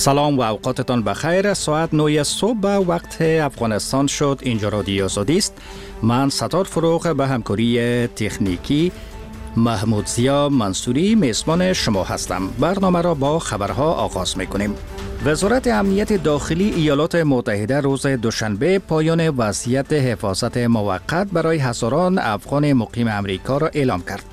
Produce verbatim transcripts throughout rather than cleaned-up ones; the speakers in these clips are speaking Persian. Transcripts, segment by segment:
سلام و اوقاتتان بخیر. ساعت نه صبح به وقت افغانستان شد. اینجا رادیو آزادی است. من ستار فروغ به همکاری تکنیکی محمود زیا منصوری میزبان شما هستم. برنامه را با خبرها آغاز میکنیم. وزارت امنیت داخلی ایالات متحده روز دوشنبه پایان وضعیت حفاظت موقت برای هزاران افغان مقیم امریکا را اعلام کرد.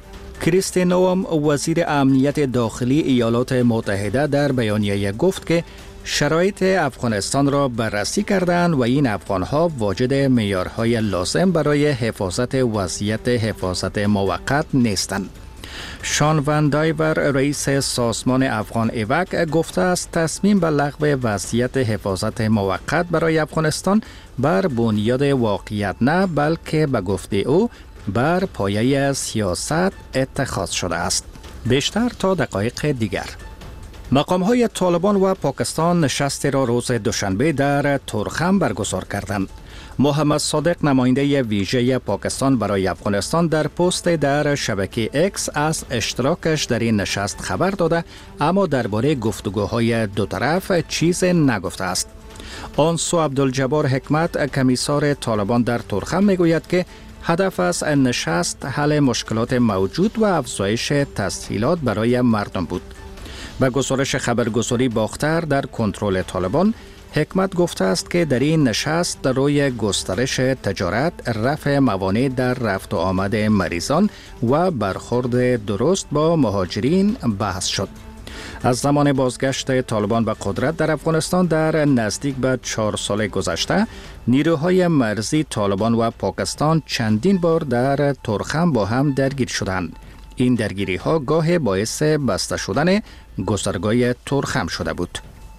کریستی نوام وزیر امنیت داخلی ایالات متحده در بیانیه گفت که شرایط افغانستان را بررسی کردند و این افغانها واجد معیارهای لازم برای حفاظت وضعیت حفاظت موقت نیستند. شان وان دایور رئیس سازمان افغان ایوک گفته است تصمیم به لغو وضعیت حفاظت موقت برای افغانستان بر بنیاد واقعیت نه بلکه به گفته او بر پایه سیاست اتخاذ شده است. بیشتر تا دقایق دیگر. مقام‌های طالبان و پاکستان نشستی را روز دوشنبه در تورخم برگزار کردند. محمد صادق نماینده ویژه پاکستان برای افغانستان در پست در شبکه اکس از اشتراکش در این نشست خبر داده، اما درباره گفتگوهای دو طرف چیز نگفته است. آنسو عبدالجبار حکمت کمیسار طالبان در تورخم میگوید که هدف از نشست حل مشکلات موجود و افزایش تسهیلات برای مردم بود. به گزارش خبرگزاری باختر در کنترل طالبان، حکمت گفته است که در این نشست روی گسترش تجارت، رفع موانع در رفت و آمد مریضان و برخورد درست با مهاجرین بحث شد. از زمان بازگشت طالبان به قدرت در افغانستان در نزدیک به چهار سال گذشته، نیروهای مرزی طالبان و پاکستان چندین بار در تورخم با هم درگیر شدند. این درگیری ها گاه باعث بسته شدن گذرگاه تورخم شده بود.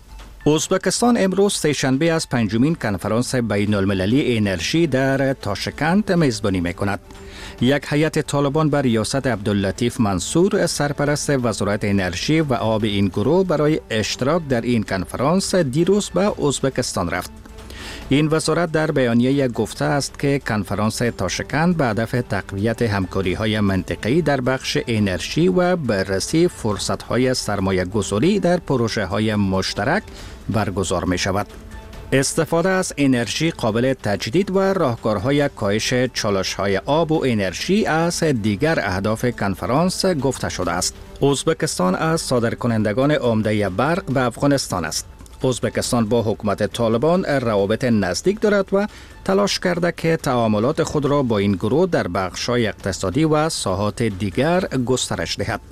ازبکستان امروز سه‌شنبه از پنجمین کنفرانس بین المللی انرژی در تاشکند میزبانی میکند. یک هیئت طالبان بر ریاست عبداللطیف منصور سرپرست وزارت انرژی و آب این گروه برای اشتراک در این کنفرانس دیروز به ازبکستان رفت. این وزارت در بیانیه گفته است که کنفرانس تاشکند به هدف تقویت همکاری‌های منطقه‌ای در بخش انرژی و بررسی فرصت‌های سرمایه‌گذاری در پروژه‌های مشترک برگزار می‌شود. استفاده از انرژی قابل تجدید و راهکارهای کاهش چالش‌های آب و انرژی از دیگر اهداف کنفرانس گفته شده است. ازبکستان از صادرکنندگان عمده برق به افغانستان است. ازبکستان با حکومت طالبان روابط نزدیک دارد و تلاش کرده که تعاملات خود را با این گروه در بخش‌های اقتصادی و ساحات دیگر گسترش دهد.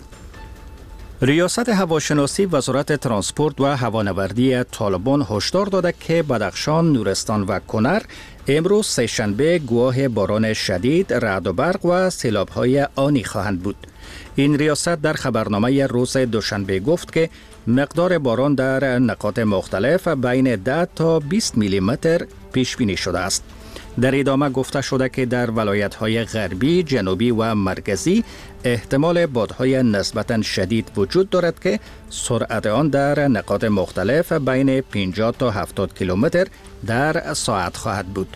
ریاست هواشناسی وزارت ترانسپورت و هوانوردی طالبان هشدار داده که بدخشان، نورستان و کنر امروز سه‌شنبه گواه باران شدید، رعد و برق و سیلاب‌های آنی خواهند بود. این ریاست در خبرنامه روز دوشنبه گفت که مقدار باران در نقاط مختلف بین ده تا بیست میلی متر پیش بینی شده است. در ادامه گفته شده که در ولایت‌های غربی، جنوبی و مرکزی احتمال بادهای نسبتاً شدید وجود دارد که سرعت آن در نقاط مختلف بین پنجاه تا هفتاد کیلومتر در ساعت خواهد بود.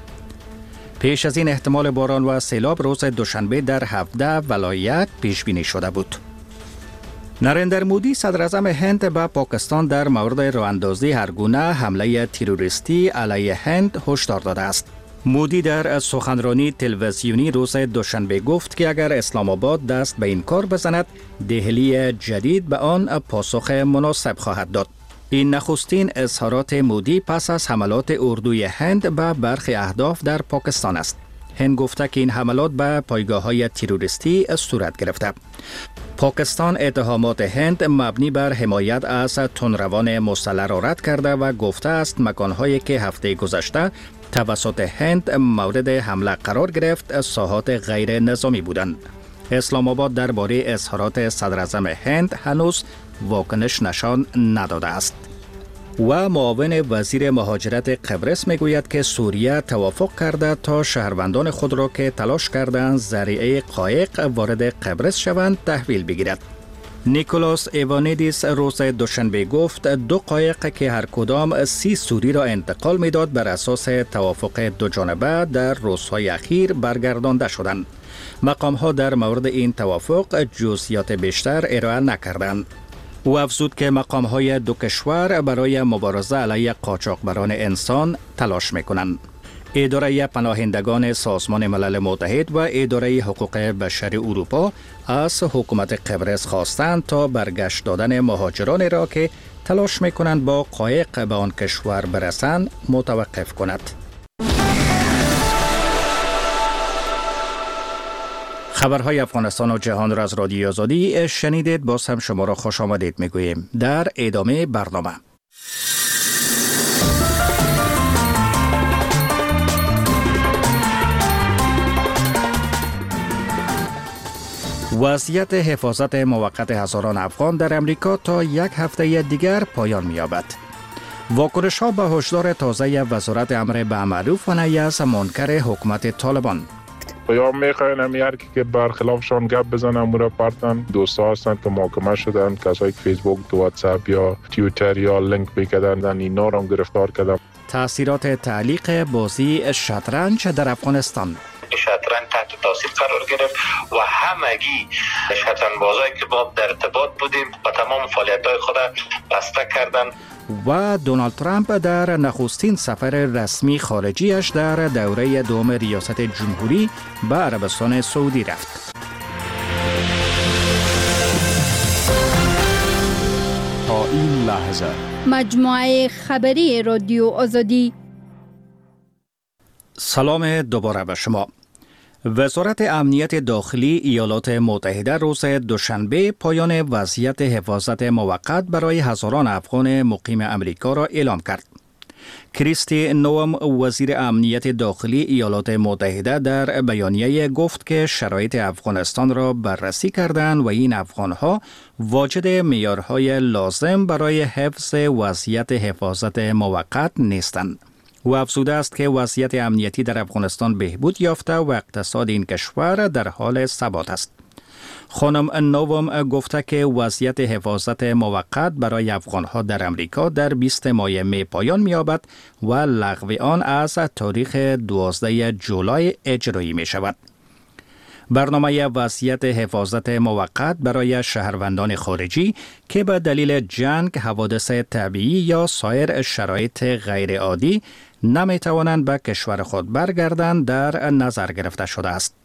پیش از این احتمال باران و سیلاب روز دوشنبه در هفده ولایت پیش بینی شده بود. نریندر مودی صدر اعظم هند به پاکستان در مورد راه‌اندازی هرگونه حمله تروریستی علیه هند هشدار داده است. مودی در سخنرانی تلویزیونی روز دوشنبه گفت که اگر اسلام آباد دست به این کار بزند، دهلی جدید به آن پاسخ مناسب خواهد داد. این نخستین اظهارات مودی پس از حملات اردوی هند به برخی اهداف در پاکستان است. هند گفته که این حملات به پایگاه‌های تروریستی صورت گرفته. پاکستان اتهامات هند مبنی بر حمایت از تندروان مسلح را رد کرده و گفته است مکان‌هایی که هفته گذشته توسط هند مورد حمله قرار گرفت ساحات غیر نظامی بودند. اسلام آباد درباره اظهارات صدر اعظم هند هنوز واکنش نشان نداده است. و معاون وزیر مهاجرت قبرس میگوید که سوریه توافق کرده تا شهروندان خود را که تلاش کردند ذریعه قایق وارد قبرس شوند تحویل بگیرد. نیکولاس ایوانیدیس روز دوشنبه گفت دو قایق که هر کدام سی سوری را انتقال میداد بر اساس توافق دو جانبه در روزهای اخیر برگردانده شدند. مقام‌ها در مورد این توافق جزئیات بیشتر ارائه نکردند. او افزود که مقام‌های دو کشور برای مبارزه علیه قاچاقبران انسان تلاش می‌کنند. اداره پناهندگان سازمان ملل متحد و اداره حقوق بشر اروپا از حکومت قبرس خواستند تا برگشت دادن مهاجران را که تلاش می‌کنند با قایق به آن کشور برسند متوقف کند. خبرهای افغانستان و جهان را از رادیوی آزادی شنیدید. باز هم شما را خوش آمدید میگوییم. در ادامه برنامه وضعیت حفاظت موقت هزاران افغان در امریکا تا یک هفته دیگر پایان می‌یابد. واکنش ها به هشدار تازه وزارت امر بالمعروف و نهی از منکر حکومت طالبان. یا میخواین همی هر کی که برخلافشان گپ بزنن امورا پرتن دوستا هستند که محاکمه شدن، کسایی که فیسبوک، واتساپ یا توییتر یا لینک بکردن اینا را هم گرفتار کردن. تاثیرات تعلیق بازی شطرنج در افغانستان. شطرنج تحت تاثیر قرار گرفت و همگی شطرنج‌بازایی که با در ارتباط بودیم و تمام فعالیت‌های خود بسته کردند. و دونالد ترامپ در نخستین سفر رسمی خارجیش در دوره دوم ریاست جمهوری به عربستان سعودی رفت. تا این لحظه مجموعه خبری رادیو آزادی. سلام دوباره به شما. وزارت امنیت داخلی ایالات متحده روز دوشنبه پایان وضعیت حفاظت موقت برای هزاران افغان مقیم امریکا را اعلام کرد. کریستی نوام وزیر امنیت داخلی ایالات متحده در بیانیه گفت که شرایط افغانستان را بررسی کردند و این افغانها واجد معیارهای لازم برای حفظ وضعیت حفاظت موقت نیستند. او افزوده است که وضعیت امنیتی در افغانستان بهبود یافته و اقتصاد این کشور در حال ثبات است. خانم نوام گفته که وضعیت حفاظت موقت برای افغانها در امریکا در بیست ماه می پایان می‌یابد و لغو آن از تاریخ دوازده جولای اجرایی می شود. برنامه وضعیت حفاظت موقت برای شهروندان خارجی که به دلیل جنگ، حوادث طبیعی یا سایر شرایط غیرعادی نمی توانند به کشور خود برگردند در نظر گرفته شده است.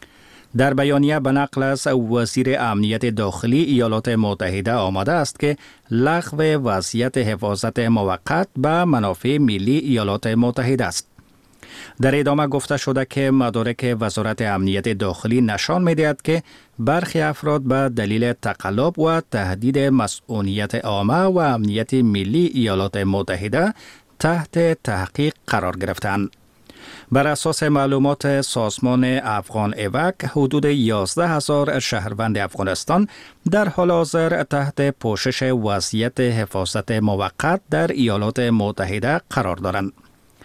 در بیانیه به نقل از وزیر امنیت داخلی ایالات متحده آمده است که لغو وضعیت حفاظت موقت به منافع ملی ایالات متحده است. در ادامه گفته شده که مدارک وزارت امنیت داخلی نشان می‌دهد که برخی افراد به دلیل تقلب و تهدید مسئولیت عامه و امنیت ملی ایالات متحده تحت تحقیق قرار گرفتند. بر اساس معلومات سازمان افغان ایوک، حدود یازده هزار شهروند افغانستان در حال حاضر تحت پوشش وضعیت حفاظت موقت در ایالات متحده قرار دارند.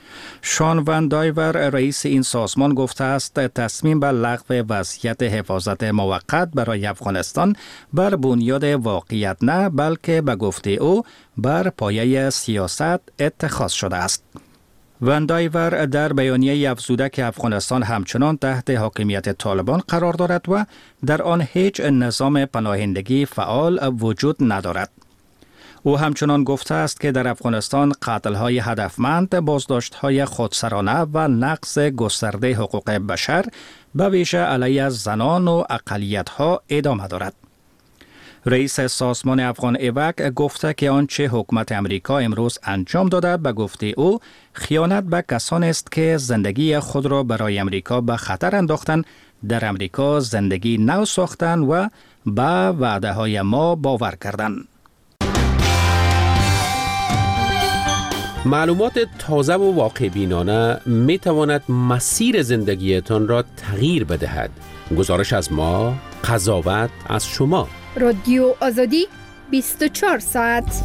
شان وان دایور رئیس این سازمان گفته است تصمیم به لغو وضعیت حفاظت موقت برای افغانستان بر بنیاد واقعیت نه بلکه به گفته او بر پایه سیاست اتخاذ شده است. وان دایور در بیانیه افزوده که افغانستان همچنان تحت حاکمیت طالبان قرار دارد و در آن هیچ نظام پناهندگی فعال وجود ندارد. او همچنان گفته است که در افغانستان قتل‌های هدفمند، بازداشت‌های خودسرانه و نقض گسترده حقوق بشر به ویژه علیه زنان و اقلیت‌ها ادامه دارد. رئیس سازمان افغان ایوک گفته که آنچه حکومت امریکا امروز انجام داده به گفته او خیانت به کسانی است که زندگی خود را برای امریکا به خطر انداختند، در امریکا زندگی نو ساختند و به وعده‌های ما باور کردند. معلومات تازه و واقع بینانه می تواند مسیر زندگیتان را تغییر بدهد. گزارش از ما، قضاوت از شما. رادیو آزادی بیست و چهار ساعت.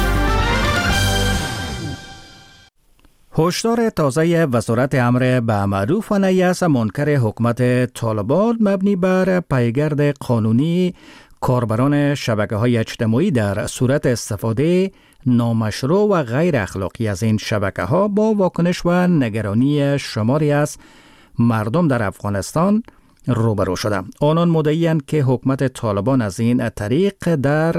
هشدار تازه وزارت امر بالمعروف و نهی از منکر حکومت طالبان مبنی بر پیگرد قانونی کاربران شبکه‌های اجتماعی در صورت استفاده نامشروع و غیر اخلاقی از این شبکه‌ها با واکنش و نگرانی شماری از مردم در افغانستان روبرو شده. آنان مدعی‌اند که حکومت طالبان از این طریق در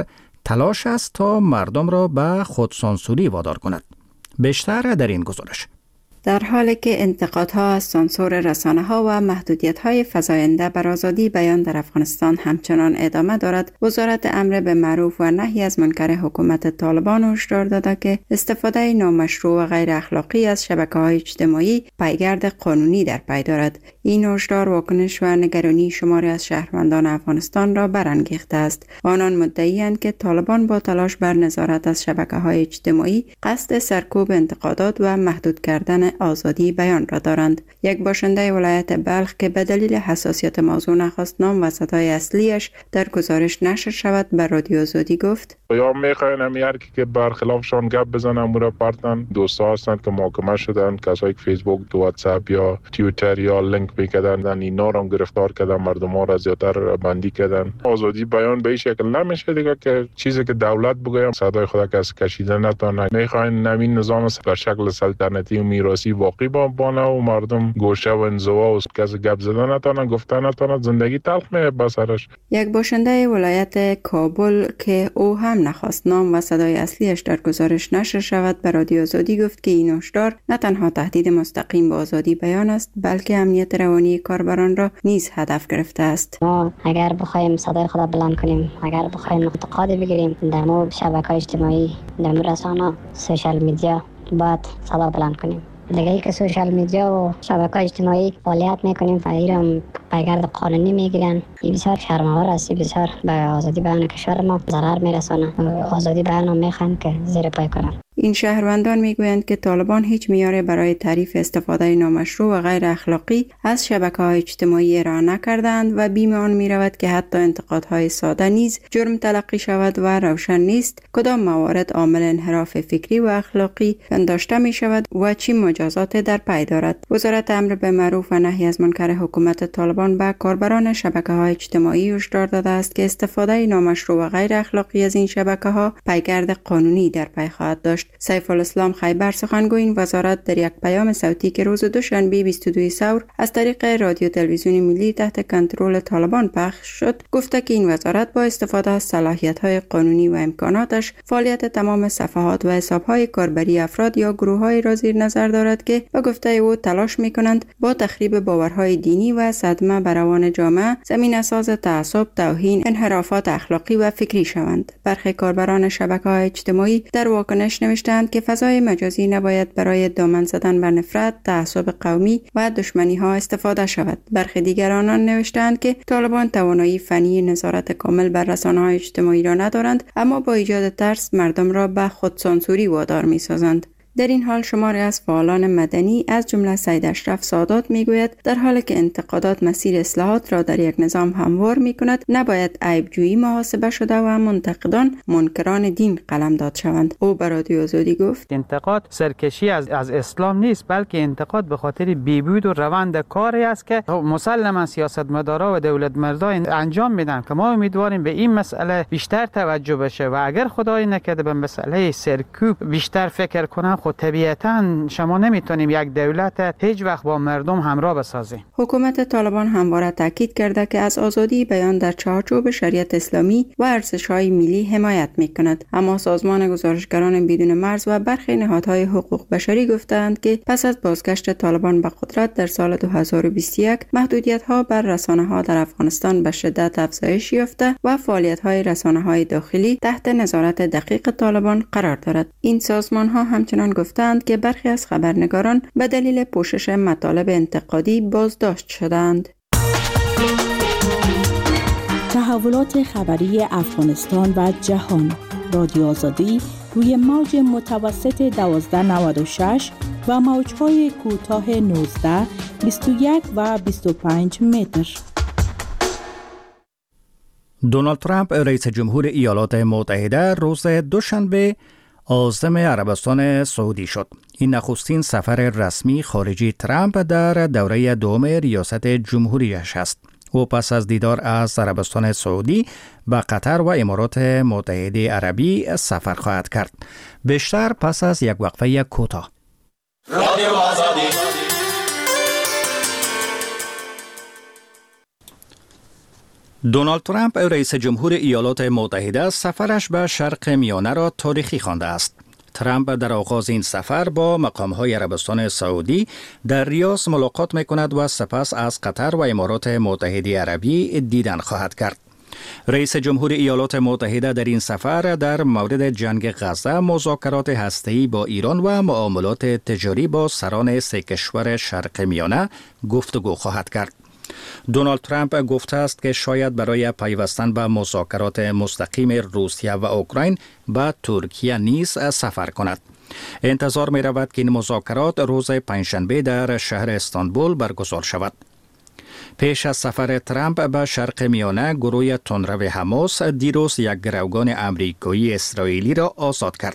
تلاش است تا مردم را به خودسانسوری وادار کند. بیشتر در این گزارش. در حالی که انتقادها از سانسور رسانه‌ها و محدودیت‌های فزاینده بر آزادی بیان در افغانستان همچنان ادامه دارد، وزارت امر به معروف و نهی از منکر حکومت طالبان هشدار داده که استفاده نامشروع و غیر اخلاقی از شبکه‌های اجتماعی پیگرد قانونی در پی دارد. این هشدار واکنش و نگرانی شماری از شهروندان افغانستان را برانگیخته است. آنان مدعی‌اند که طالبان با تلاش بر نظارت از شبکه‌های اجتماعی قصد سرکوب انتقادات و محدود کردن آزادی بیان را دارند. یک باشنده ولایت بلخ که به دلیل حساسیت موضوع نخواست نام و صدای اصلیش در گزارش نشر شود به رادیو آزادی گفت: یا میخواین همی هر کی که برخلافشان گپ بزنن امور پارتن دوستا هستند که محاکمه شدن، کسایی که فیسبوک، واتساپ یا توییتر یا لینک میکردن اینا را گرفتار کردن، مردم ها را زیادتر بندی کردن. آزادی بیان به این شکل نمیشه دیگه که چیزی که دولت بگه صدای خود کس کشیدن نتونه. میخواین نوین نظام به شکل سلطنتی و میراثی باقی بمانه و مردم گوشه و انزوا و کس گپ زدن نتونه، گفتن نتونه، زندگی تلخ میه بسرش. یک باشنده ولایت کابل که او هم نخواست نام و صدای اصلیش در گزارش نشر شود به رادیو آزادی گفت که این هشدار نه تنها تهدید مستقیم به آزادی بیان است بلکه امنیت روانی کاربران را نیز هدف گرفته است. ما اگر بخوایم صدای خود بلند کنیم، اگر بخوایم انتقاد بگیریم در مورد شبکه‌های اجتماعی، در مورد رسانه، سوشال میدیا، باید صدا بلند کنیم. دیگه ای که سوشال میدیا و شبکه‌های اجتماعی فعالیت میکنیم و ایران پیگرد قانونی میگیرن، این بسیار شرم‌آور است، بسیار به آزادی بیان کشور ما ضرر میرسونه. آزادی بیان میخوان که زیر پای کنن. این شهروندان میگویند که طالبان هیچ معیاری برای تعریف استفاده نامشروع و غیر اخلاقی از شبکه‌های اجتماعی ارائه نکردند و بیم آن میرود که حتی انتقادهای ساده نیز جرم تلقی شود و روشن نیست کدام موارد عامل انحراف فکری و اخلاقی پنداشته می شود و چه مجازات در پی دارد. وزارت امر به معروف و نهی از منکر حکومت طالبان به کاربران شبکه‌های اجتماعی هشدار داده است که استفاده نامشروع و غیر اخلاقی از این شبکه‌ها پیگرد قانونی در پی خواهد داشت. سیف الاسلام خیبر سخنگوی این وزارت در یک پیام صوتی که روز دوشنبه بیست و دو ثور از طریق رادیو تلویزیون ملی تحت کنترل طالبان پخش شد گفته که این وزارت با استفاده از صلاحیت‌های قانونی و امکاناتش فعالیت تمام صفحات و حساب‌های کاربری افراد یا گروه‌های را زیر نظر دارد که به گفته او تلاش می‌کنند با تخریب باورهای دینی و صدمه بر روان جامعه زمینه‌ساز تعصب، توهین، انحرافات اخلاقی و فکری شوند. برخی کاربران شبکه‌های اجتماعی در واکنش نوشتند که فضای مجازی نباید برای دامن زدن بر نفرت، تعصب قومی و دشمنی‌ها استفاده شود. برخی دیگران نوشتند که طالبان توانایی فنی نظارت کامل بر رسانه‌های اجتماعی را ندارند، اما با ایجاد ترس مردم را به خودسانسوری وادار می‌سازند. در این حال شماری از فعالان مدنی از جمله سید اشرف سادات میگوید در حالی که انتقادات مسیر اصلاحات را در یک نظام هموار میکند نباید عیبجویی محاسبه شده و منتقدان منکران دین قلمداد شوند. او به رادیو آزادی گفت انتقاد سرکشی از از اسلام نیست بلکه انتقاد به خاطر بیبود و روند کاری است که مسلما سیاستمدارا و دولت مردان انجام میدن که ما امیدواریم به این مسئله بیشتر توجه بشه و اگر خدای نکرده به مسئله سرکوب بیشتر فکر کنن خود طبیعتاً شما نمیتونیم یک دولت هیچ وقت با مردم همراه بسازیم. حکومت طالبان همواره تاکید کرده که از آزادی بیان در چارچوب شریعت اسلامی و ارزش‌های ملی حمایت میکند، اما سازمان گزارشگران بدون مرز و برخی نهادهای حقوق بشری گفتند که پس از بازگشت طالبان به قدرت در سال دو هزار و بیست و یک محدودیت‌ها بر رسانه‌ها در افغانستان به شدت افزایش یافته و فعالیت‌های رسانه‌های داخلی تحت نظارت دقیق طالبان قرار دارد. این سازمان‌ها همچنین گفتند که برخی از خبرنگاران به دلیل پوشش مطالب انتقادی بازداشت شدند. تحولات خبری افغانستان و جهان. رادیو آزادی روی موج متوسط دوازده نود و شش و موج‌های کوتاه نوزده، بیست و یک و بیست و پنج متر. دونالد ترامپ رئیس جمهور ایالات متحده روز دوشنبه عازم عربستان سعودی شد. این نخستین سفر رسمی خارجی ترامپ در دوره دوم ریاست جمهوریش است. او پس از دیدار از عربستان سعودی به قطر و امارات متحده عربی سفر خواهد کرد. بیشتر پس از یک وقفه کوتاه. رادیو آزادی. دونالد ترامپ رئیس جمهور ایالات متحده سفرش به شرق میانه را تاریخی خوانده است. ترامپ در آغاز این سفر با مقام‌های عربستان سعودی در ریاض ملاقات می‌کند و سپس از قطر و امارات متحده عربی دیدن خواهد کرد. رئیس جمهور ایالات متحده در این سفر در مورد جنگ غزه، مذاکرات هسته‌ای با ایران و معاملات تجاری با سران سه کشور شرق میانه گفتگو خواهد کرد. دونالد ترامپ گفته است که شاید برای پیوستن به مذاکرات مستقیم روسیه و اوکراین به ترکیه نیز سفر کند. انتظار می رود که این مذاکرات روز پنجشنبه در شهر استانبول برگزار شود. پیش از سفر ترامپ به شرق میانه، گروه تندرو حماس دیروز یک گروگان امریکایی اسرائیلی را آزاد کرد.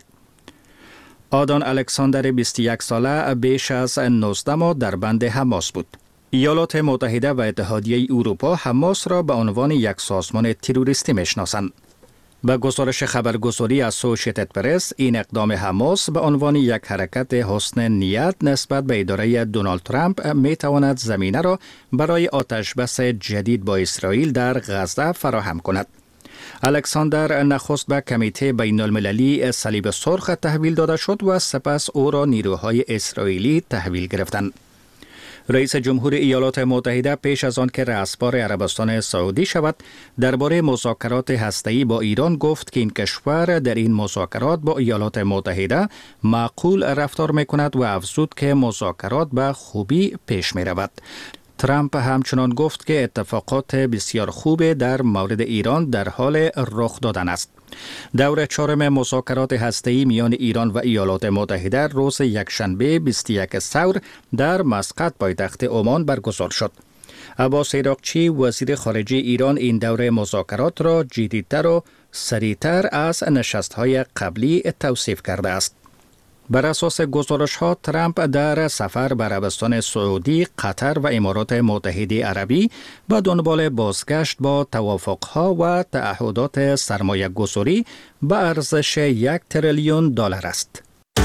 آدان الکساندر بیست و یک ساله بیش از نوزده ماه در بند حماس بود. ایالات متحده و اتحادیه اروپا حماس را به عنوان یک سازمان تروریستی میشناسند. به گزارش خبرگزاری اسوسییتد پرس، این اقدام حماس به عنوان یک حرکت حسن نیت نسبت به اداره دونالد ترامپ می تواند زمینه را برای آتشبس جدید با اسرائیل در غزه فراهم کند. الکساندر نخست به کمیته بین المللی صلیب سرخ تحویل داده شد و سپس او را نیروهای اسرائیلی تحویل گرفتند. رئیس جمهور ایالات متحده پیش از آن که رأسبار عربستان سعودی شود، درباره مذاکرات هسته‌ای با ایران گفت که این کشور در این مذاکرات با ایالات متحده معقول رفتار می‌کند و افزود که مذاکرات به خوبی پیش می‌رود. ترامپ همچنان گفت که اتفاقات بسیار خوب در مورد ایران در حال رخ دادن است. دور چهارم مذاکرات هسته‌ای میان ایران و ایالات متحده روز یکشنبه بیست و یک ثور در مسقط پایتخت عمان برگزار شد. عباس عراقچی وزیر خارجه ایران این دور مذاکرات را جدیدتر و سریعتر از نشست‌های قبلی توصیف کرده است. بر اساس گزارش‌ها، ترامپ در سفر به عربستان سعودی، قطر و امارات متحده عربی به دنبال بازگشت با توافق‌ها و تعهدات سرمایه گذاری به ارزش یک تریلیون دلار است.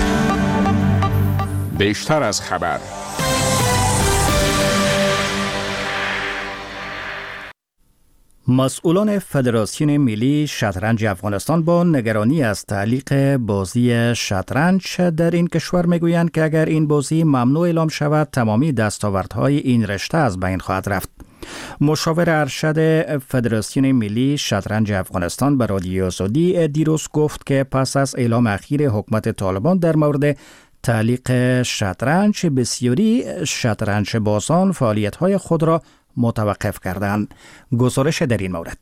بیشتر از خبر. مسئولان فدراسیون ملی شطرنج افغانستان با نگرانی از تعلیق بازی شطرنج در این کشور میگویند که اگر این بازی ممنوع اعلام شود، تمامی دستاوردهای این رشته از بین خواهد رفت. مشاور ارشد فدراسیون ملی شطرنج افغانستان به رادیو آزادی دیروز گفت که پس از اعلام اخیر حکومت طالبان در مورد تعلیق شطرنج، بسیاری شطرنج بازان فعالیت‌های خود را متوقف کردند. گزارش در این مورد.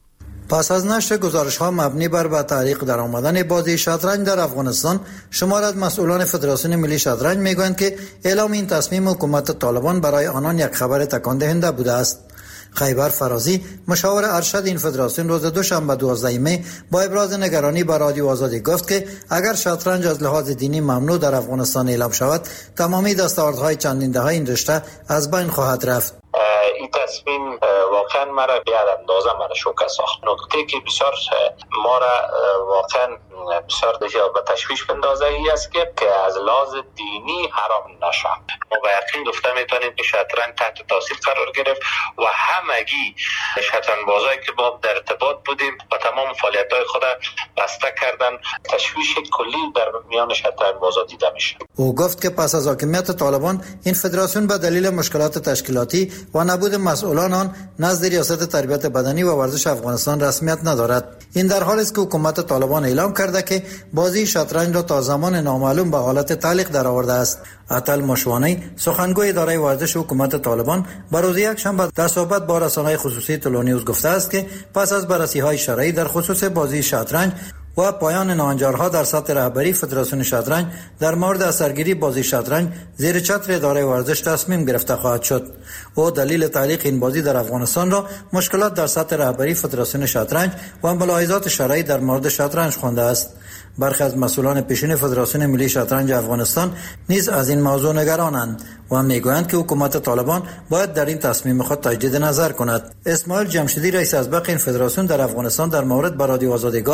پس از نشر گزارش‌ها مبنی بر به تعلیق در آمدن بازی شطرنج در افغانستان، شمار از مسئولان فدراسیون ملی شطرنج میگویند که اعلام این تصمیم حکومت طالبان برای آنان یک خبر تکان دهنده بوده است. خیبر فرازی، مشاور ارشد این فدراسیون، روز دوشنبه دوازده می با ابراز نگرانی به رادیو آزادی گفت که اگر شطرنج از لحاظ دینی ممنوع در افغانستان اعلام شود، تمامی دستاوردهای چندین دهه این رشته از بین خواهد رفت. این تصمیم واقعا مرا بیاد اندازه مرا شوکه ساخت. نکته که بسیار ما را واقعا بسیار دیگه به تشویش بندازه ای است که که از لحاظ دینی حرام نشه. ما با یقین گفته میتونیم که شطرنج تحت تاثیر قرار گرفت و همگی شطرنج بازایی که با در ارتباط بودیم و تمام فعالیت‌های خود بسته کردن. تشویش کلی در میان شطرنج بازا دیده میشه. او گفت که پس از حاکمیت طالبان این فدراسیون به دلیل مشکلات تشکیلاتی و نبود مسئولان آن نزد ریاست تربیت بدنی و ورزش افغانستان رسمیت ندارد. این در حالی است که حکومت طالبان اعلام کرده که بازی شطرنج را تا زمان نامعلوم به حالت تعلیق درآورده است. عطل مشوانی، سخنگوی اداره ورزش حکومت طالبان، به روز یکشنبه در صحبت با رسانه‌های خصوصی تلونیوز گفته است که پس از بررسی‌های شرعی در خصوص بازی شطرنج و پایان ناهنجارها در سطح رهبری فدراسیون شطرنج در مورد اثرگیری بازی شطرنج زیر چتر اداره ورزش تصمیم گرفته خواهد شد. او دلیل تعلیق این بازی در افغانستان را مشکلات در سطح رهبری فدراسیون شطرنج و ملاحظات شرعی در مورد شطرنج خوانده است. برخی از مسئولان پیشین فدراسیون ملی شطرنج افغانستان نیز از این موضوع نگرانند و میگویند که حکومت طالبان باید در این تصمیم خود تجدید نظر کند. اسماعیل جمشیدی، رئیس اسبق این فدراسیون در افغانستان، در مورد به رادیو آزادی گفت: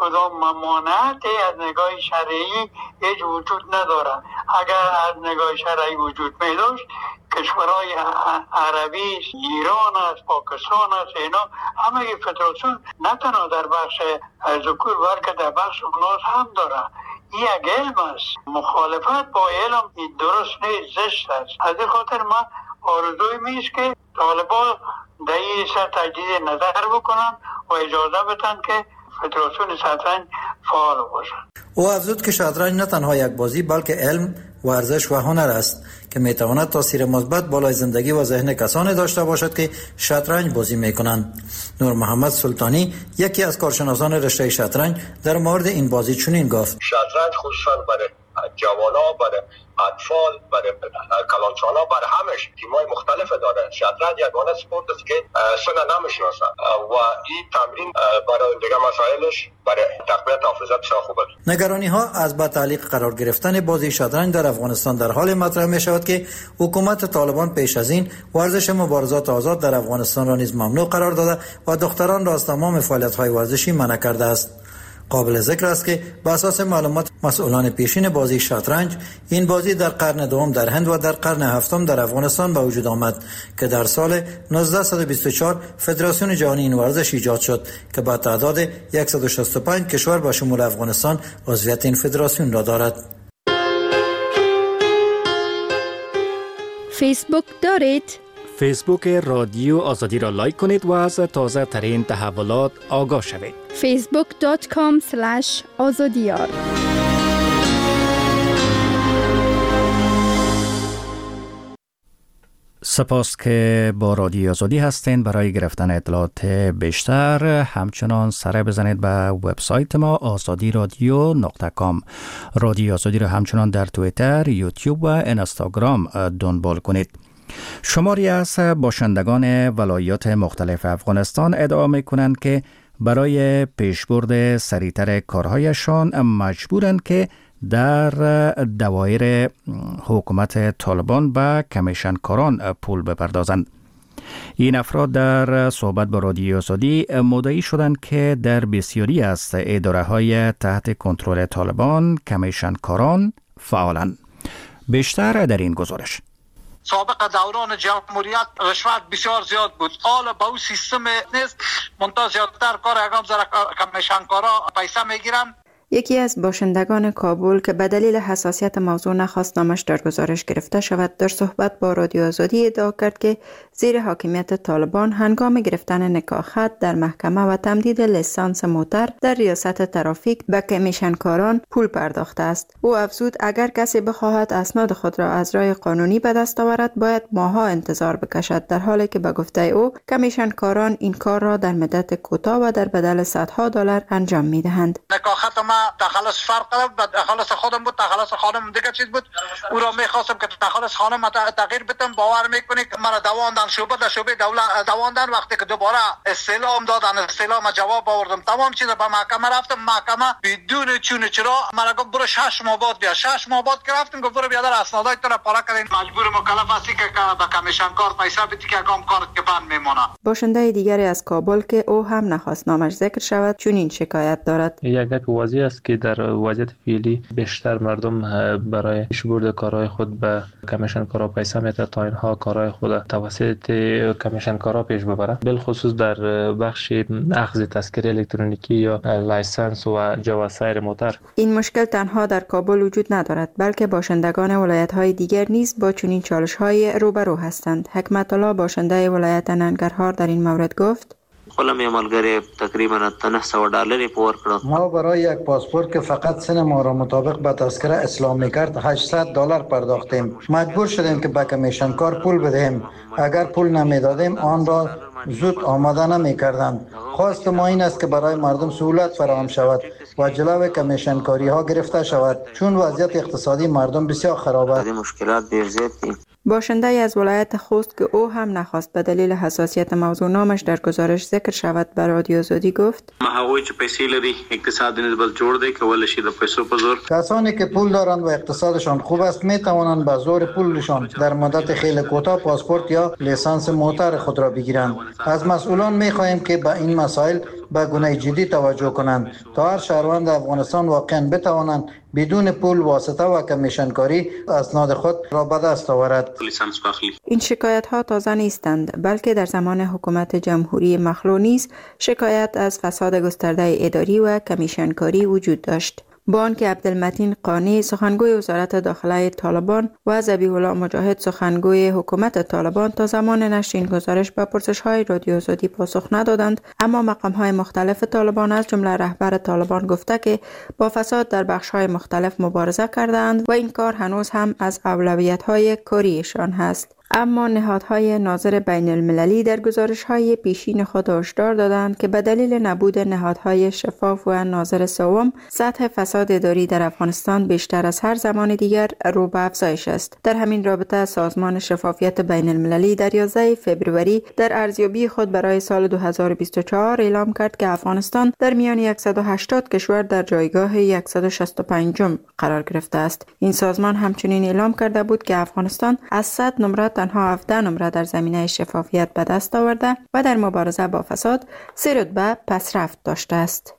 کدام ممانعتی از نگاه شرعی هیچ وجود نداره. اگر از نگاه شرعی وجود می داشت کشورهای عربی، ایران است، پاکستان است، اینا همه فدراسیون نه تنها در بخش ذکور بلکه در بخش اناث هم داره. این یک علم است. مخالفت با علم این درست نیست، زشت است. از این خاطر من آرزوی میست که طالبان در این سر تجدید نظر بکنن و اجازه بدن که فدراسیون شطرنج فعال باشد. او افزود که شطرنج نه تنها یک بازی بلکه علم، ورزش و هنر است که میتواند تاثیر مثبت بالای زندگی و ذهن کسانی داشته باشد که شطرنج بازی میکنند. نور محمد سلطانی یکی از کارشناسان رشته شطرنج در مورد این بازی چنین گفت: شطرنج خصوصا برای جوانا، برای اطفال، برای کلانچانا، برای همش تیمای مختلف دارن. شطرنج یک گونه اسپورت است که سن نمیشناسن و این تمرین برای دیگه مسائلش برای تقویت حافظه بسیار خوبه. نگرانی ها از با تعلیق قرار گرفتن بازی شطرنج در افغانستان در حال مطرح می شود که حکومت طالبان پیش از این ورزش مبارزات آزاد در افغانستان را نیز ممنوع قرار داده و دختران را از تمام فعالیت های ورزشی منع کرده است. قابل ذکر است که بر اساس معلومات مسئولان پیشین بازی شطرنج، این بازی در قرن دوم در هند و در قرن هفتم در افغانستان به وجود آمد که در سال نوزده بیست و چهار فدراسیون جهانی این ورزش ایجاد شد که با تعداد صد و شصت و پنج کشور به شمول افغانستان عضویت این فدراسیون را دارد. فیسبوک دارید؟ فیسبوک رادیو آزادی را لایک کنید و از تازه ترین تحولات آگاه شوید. فیسبوک دات کام اسلش آزادیار. سپاس که با رادیو آزادی هستین. برای گرفتن اطلاعات بیشتر همچنان سر بزنید به وبسایت ما آزادی رادیو نقطه کام. رادیو آزادی را همچنان در توییتر، یوتیوب و اینستاگرام دنبال کنید. شماری از باشندگان ولایات مختلف افغانستان ادعا می‌کنند که برای پیشبرد سریعتر کارهایشان مجبورند که در دوایر حکومت طالبان به کمیشنکاران پول بپردازند. این افراد در صحبت با رادیو آزادی مدعی شدند که در بسیاری از اداره‌های تحت کنترل طالبان کمیشنکاران فعالند. بیشتر در این گزارش. سابق دوران جمهوریت رشوت بسیار زیاد بود. حالا با اون سیستم نیست، منتها زیادتر کار اقام زر کمیشنکارا پیسه میگیرن. یکی از باشندگان کابل که به دلیل حساسیت موضوع نخواست نامش در گزارش گرفته شود، در صحبت با رادیو آزادی ادعا کرد که زیر حاکمیت طالبان هنگام گرفتن نکاحت در محکمه و تمدید لیسانس موتر در ریاست ترافیک به کمیشنکاران پول پرداخته است. او افزود اگر کسی بخواهد اسناد خود را از راه قانونی به دست آورد باید ماه‌ها انتظار بکشد، در حالی که به گفته او کمیشنکاران این کار را در مدت کوتاه و در بدل صدها دلار انجام می‌دهند. نکاحت ما تخلص فرق داشت، تخلص خودم بود، تخلص خانم دیگه چیز بود. او را می‌خواستم که تخلص خانم تغییر بدم. باور می‌کنی که مرا دواندن شعبه در شعبه دولت دواندن. وقتی که دوباره استعلام دادن، استعلام جواب آوردم، تمام چیز به محکمه رفتم. محکمه بدون چونه چرا مرا گفت برو شش ماه بعد بیا. شش ماه بعد که رفتم گفت برو بیا در اسنادای تو را پاره کردین. مجبور مکلف هستی که به کمیشنکار پیسه بدی که اقام کار که بند میمونه. باشنده دیگری از کابل که او هم نخواست نامش ذکر شود چنین شکایت دارد. یک واضح است که در وضعیت فعلی بیشتر مردم برای پیشبرد کارهای خود به کمیشنکارا پیسه میده تا اینها کارهای خود توسط کمیشنکارا پیش ببرند، بالخصوص در بخش اخذ تذکره الکترونیکی یا لایسنس و جواز سایر موتر. این مشکل تنها در کابل وجود ندارد بلکه باشندگان ولایت‌های دیگر نیز با چنین چالش‌های روبرو هستند. حکمت الله باشنده ولایت ننگرهار در این مورد گفت: خپل ملګری تقریبا نه سوه ډالر پور کړ. ما برای یک پاسپورت که فقط سن ما را مطابق به تذکره اسلام میکرد هشتصد دلار پرداختیم. مجبور شدیم که به کمیشنکار پول بدهیم. اگر پول نمیدادیم آن را زود آماده نمیکردند. خواست ما این است که برای مردم سهولت فراهم شود و جلوی کمیشنکاری ها گرفته شود، چون وضعیت اقتصادی مردم بسیار خراب است. مشکلات ډیر زیات دي. باشنده از ولایت خوست که او هم نخواست به دلیل حساسیت موضوع نامش در گزارش ذکر شود به رادیو آزادی گفت: ما هغوی چې پیسې لري اقتصاد نسبت جوړ دی کولای شي د پیسو په زور کسانی که پول دارند و اقتصادشان خوب است می توانند به زور پولشان در مدت خیلی کوتاه پاسپورت یا لیسانس موتر خود را بگیرند. از مسئولان می خواهیم که به این مسائل به گونه جدی توجه کنند تا هر شهروند افغانستان واقعا بتوانند بدون پول واسطه و کمیشنکاری اسناد خود را به دست آورد. این شکایت ها تازه نیستند، بلکه در زمان حکومت جمهوری مخلوع نیز شکایت از فساد گسترده اداری و کمیشنکاری وجود داشت. با آنکه عبدالمتین قانی سخنگوی وزارت داخله طالبان و ذبیح الله مجاهد سخنگوی حکومت طالبان تا زمان نشر این گزارش به پرسش‌های رادیو آزادی پاسخ ندادند، اما مقام‌های مختلف طالبان از جمله رهبر طالبان گفته که با فساد در بخش‌های مختلف مبارزه کردند و این کار هنوز هم از اولویت‌های کاریشان هست. اما نهادهای ناظر بین المللی در گزارش‌های پیشین خود هشدار دادند که به دلیل نبود نهادهای شفاف و ناظر سوم، سطح فساد اداری در افغانستان بیشتر از هر زمان دیگر رو به افزایش است. در همین رابطه سازمان شفافیت بین المللی در یازده فوریه در ارزیابی خود برای سال دو هزار و بیست و چهار اعلام کرد که افغانستان در میان صد و هشتاد کشور در جایگاه صد و شصت و پنج قرار گرفته است. این سازمان همچنین اعلام کرده بود که افغانستان از صد نمره تنها هفده نمره در زمینه شفافیت به دست آورده و در مبارزه با فساد سه رتبه پسرفت داشته است.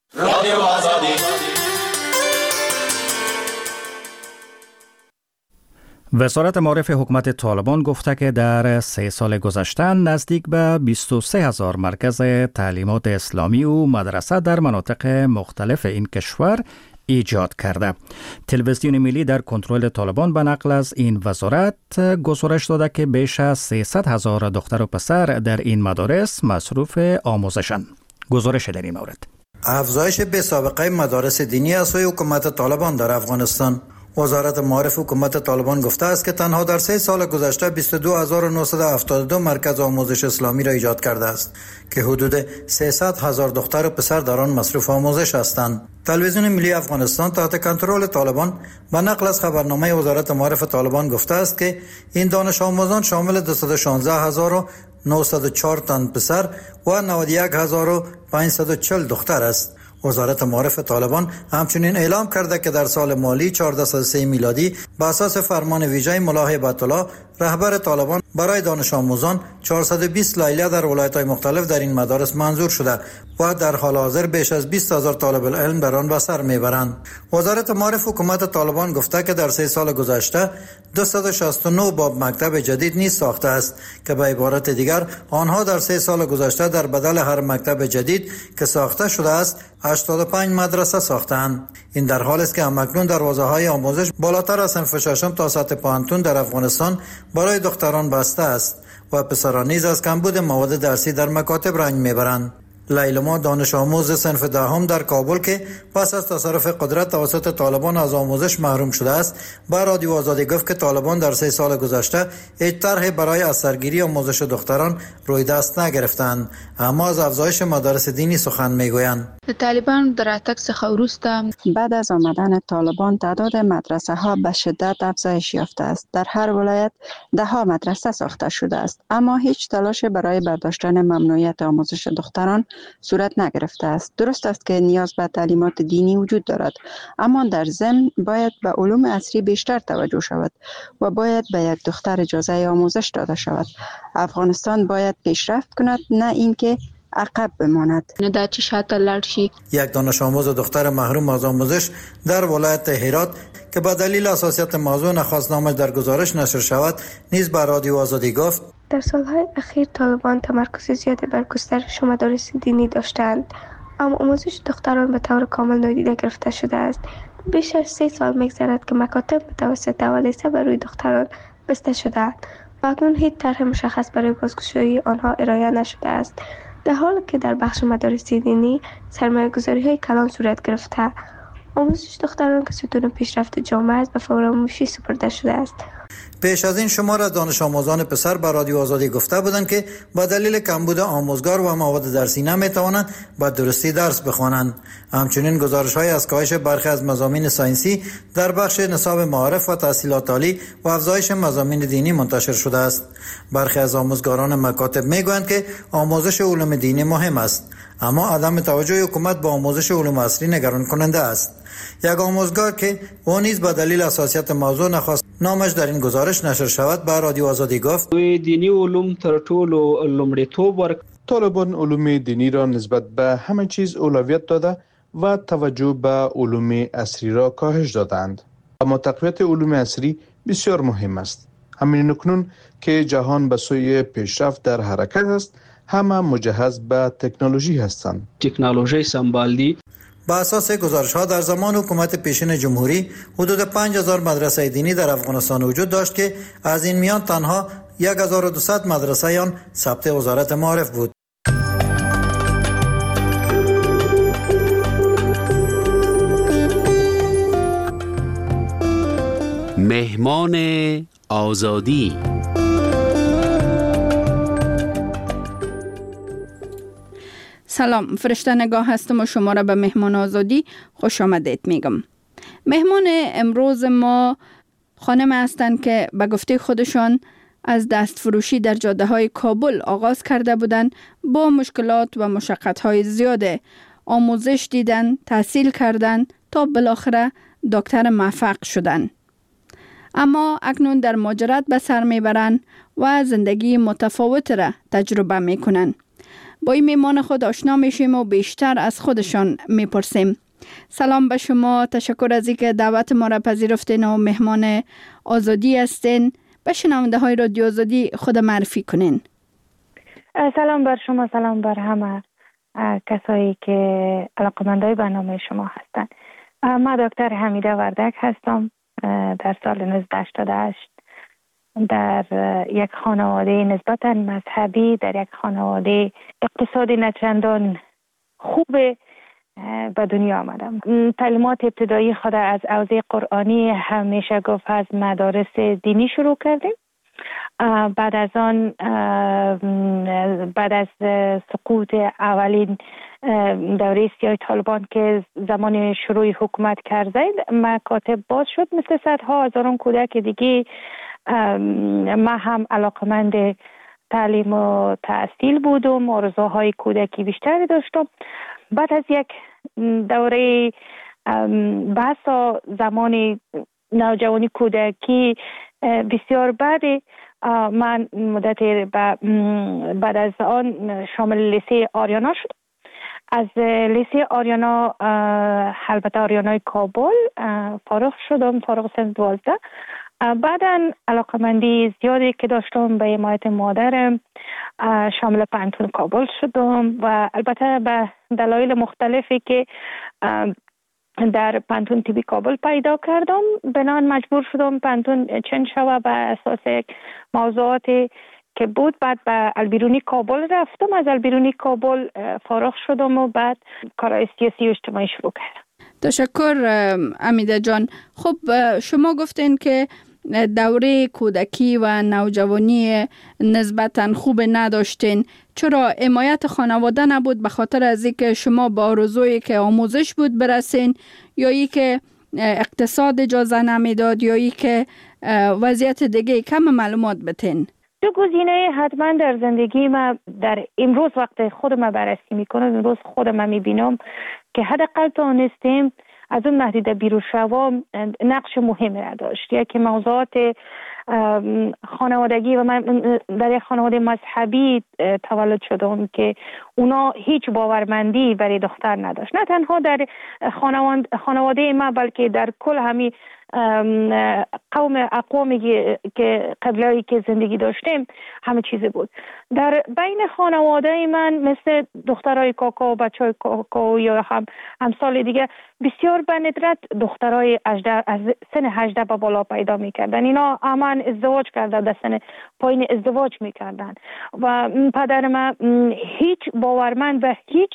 وزارت معارف حکومت طالبان گفته که در سه سال گذشته نزدیک به بیست و سه هزار مرکز تعلیمات اسلامی و مدرسه در مناطق مختلف این کشور ایجاد کرده. تلویزیون ملی در کنترل طالبان به نقل از این وزارت گزارش داده که بیش از سیصد هزار دختر و پسر در این مدارس مصروف آموزشند. گزارش در این مورد: افزایش بی سابقه مدارس دینی از سوی حکومت طالبان در افغانستان. وزارت معارف حکومت طالبان گفته است که تنها در سه سال گذشته بیست و دو هزار و نهصد و هفتاد و دو مرکز آموزش اسلامی را ایجاد کرده است که حدود سیصد هزار دختر و پسر در آن مصروف آموزش هستند. تلویزیون ملی افغانستان تحت کنترل طالبان به نقل از خبرنامه وزارت معارف طالبان گفته است که این دانش آموزان شامل دویست و شانزده هزار و نهصد و چهار تن پسر و نود و یک هزار و پانصد و چهل دختر است. وزارت معارف طالبان همچنین اعلام کرده که در سال مالی چهارصد و سه میلادی به اساس فرمان ویژه ملا هیبت الله رهبر طالبان برای دانش آموزان چهارصد و بیست لایحه در ولایت‌های مختلف در این مدارس منظور شده و در حال حاضر بیش از بیست هزار طالب العلم بر آن به سر میبرند. وزارت معارف حکومت طالبان گفته که در سه سال گذشته دویست و شصت و نه باب مکتب جدید نیز ساخته است که به عبارت دیگر آنها در سه سال گذشته در بدل هر مکتب جدید که ساخته شده است هشتاد و پنج مدرسه ساختند. این در حالی است که همکنون دروازه‌های آموزش بالاتر از صنف ششم تا سطح پانتون در افغانستان برای دختران بسته است و پسران نیز از کمبود مواد درسی در مکاتب رنج میبرند. لیلما دانش آموز صنف دهم در کابل که پس از تصرف قدرت توسط طالبان از آموزش محروم شده است با رادیو آزادی گفت که طالبان در سه سال گذشته هیچ طرحی برای اثرگیری آموزش دختران روی دست نگرفتند، اما از افزایش مدارس دینی سخن میگویند. طالبان در اتک څخه وروسته بعد از آمدن طالبان تعداد مدرسه ها به شدت افزایش یافته است. در هر ولایت ده ها مدرسه ساخته شده است، اما هیچ تلاش برای برداشتن ممنوعیت آموزش دختران صورت نگرفته است. درست است که نیاز به تعلیمات دینی وجود دارد، اما در ضمن باید به علوم عصری بیشتر توجه شود و باید به یک دختر اجازه آموزش داده شود. افغانستان باید پیشرفت کند، نه اینکه عقب بماند. نه دا چې شاته لاړ شي. یک دانش آموز دختر محروم از آموزش در ولایت هرات که به دلیل حساسیت موضوع نخواست نامش در گزارش نشر شود نیز به رادیو آزادی گفت: در سالهای اخیر طالبان تمرکز زیادی بر گسترش مدارس دینی داشتند، اما آموزش دختران به طور کامل نادیده گرفته شده است. بیش از سه سال می‌گذرد که مکاتب متوسطه و لیسه برای دختران بسته شده‌اند و اکنون هیچ طرح مشخص برای بازگشایی آنها ارائه نشده است، در حالی که در بخش مدارس دینی سرمایه‌گذاری‌های کلان صورت گرفته. آموزش دختران که ستون پیشرفت جامعه است به فراموشی سپرده شده است. پیش از این شمار از دانش آموزان پسر به رادیو آزادی گفته بودند که با دلیل کمبود آموزگار و مواد درسی نمیتوانند به درستی درس بخوانند. همچنین گزارش‌های از کاهش برخی از مضامین ساینسی در بخش نصاب معارف و تحصیلات عالی و افزایش مضامین دینی منتشر شده است. برخی از آموزگاران مکاتب میگویند که آموزش علوم دینی مهم است، اما عدم توجه حکومت به آموزش علوم عصری نگران کننده است. یک آموزگار که او نیز به دلیل حساسیت موضوع نخواست نامش در این گزارش نشر شود به رادیو آزادی گفت: دینی علوم تر ټولو لومړیتوب ورک طالبان علوم دینی را نسبت به همه چیز اولویت داده و توجه به علوم عصری را کاهش دادند. اما تقویت علوم عصری بسیار مهم است. همین اکنون که جهان به سوی پیشرفت در حرکت است، همه مجهز به تکنولوژی هستند. تکنولوژی سمبالدی. با اساس گزارش‌ها در زمان حکومت پیشین جمهوری حدود پنج هزار مدرسه دینی در افغانستان وجود داشت که از این میان تنها هزار و دویست مدرسه آن ثبت وزارت معارف بود. مهمان آزادی. سلام، فرشته نگاه هستم و شما را به مهمان آزادی خوش آمدید میگم. مهمان امروز ما خانم هستند که به گفته خودشان از دست فروشی در جاده های کابل آغاز کرده بودند. با مشکلات و مشقت های زیاده آموزش دیدن، تحصیل کردن تا بالاخره دکتر موفق شدن. اما اکنون در مهاجرت به سر میبرند و زندگی متفاوت را تجربه میکنن. با این میمان خود آشنا میشیم و بیشتر از خودشان میپرسیم. سلام به شما، تشکر از اینکه دعوت ما را پذیرفتین و مهمان آزادی هستین. به شنونده های رادیو آزادی خود معرفی کنین. سلام بر شما، سلام بر همه کسایی که علاقه‌مندای برنامه شما هستند. من دکتر حمیده وردک هستم. در سال نوزده هشتاد و هشت در یک خانواده نسبتاً مذهبی، در یک خانواده اقتصادی نچندان خوب به دنیا آمدم. تعلیمات ابتدایی خود از حوزه قرآنی همیشه گفت از مدارس دینی شروع کردیم. بعد از آن بعد از سقوط اولین دوره سیاه طالبان که زمان شروع حکومت کرده مکاتب باز شد، مثل صدها هزاران کودک دیگه ما هم علاقمند تعلیم و تحصیل بودم، آرزوهای کودکی بیشتری داشتم. بعد از یک دوره بحث زمان نوجوانی کودکی بسیار بعد من مدت بعد از آن شامل لیسه آریانا شد. از لیسه آریانا البته آریانای کابل فارغ شدم، فارغ سن دوازده. بعدا علاقمندی زیادی که داشتم به حمایت مادرم شامل پانتون کابل شدم و البته به دلایل مختلفی که در پانتون تیبی کابل پیدا کردم بنان مجبور شدم پانتون چند شوه به اساس موضوعاتی که بود. بعد به البیرونی کابل رفتم، از البیرونی کابل فارغ شدم و بعد کارهای سیاسی و اجتماعی شروع کردم. تشکر امیده جان. خب شما گفتین که دوره کودکی و نوجوانی نسبتاً خوب نداشتین. چرا حمایت خانواده نبود؟ به خاطر از اینکه شما با آرزویی که آموزش بود برسین، یا ای که اقتصاد اجازه نمیداد، یا ای که وضعیت دیگه؟ کم معلومات بتین. دو گزینه حتما در زندگی ما در امروز وقت خودم بررسی میکنم، امروز خودم میبینم که حداقل تونستیم از اون محدوده بیرون شوم نقش مهمی را داشت. یکی موضوعات خانوادگی و من در یک خانواده مذهبی تولد شدم که اونا هیچ باورمندی برای دختر نداشت، نه تنها در خانواده ما بلکه در کل همین قوم اقوامی که قبلی که زندگی داشتیم همه چیز بود. در بین خانواده من مثل دخترای کاکا و بچهای کاکا یا هم همسال دیگه بسیار به ندرت دخترای از سن هجده به بالا پیدا میکردن. اینا همان ازدواج کرده، در سن پایین ازدواج میکردن و پدر من هیچ باورمند و هیچ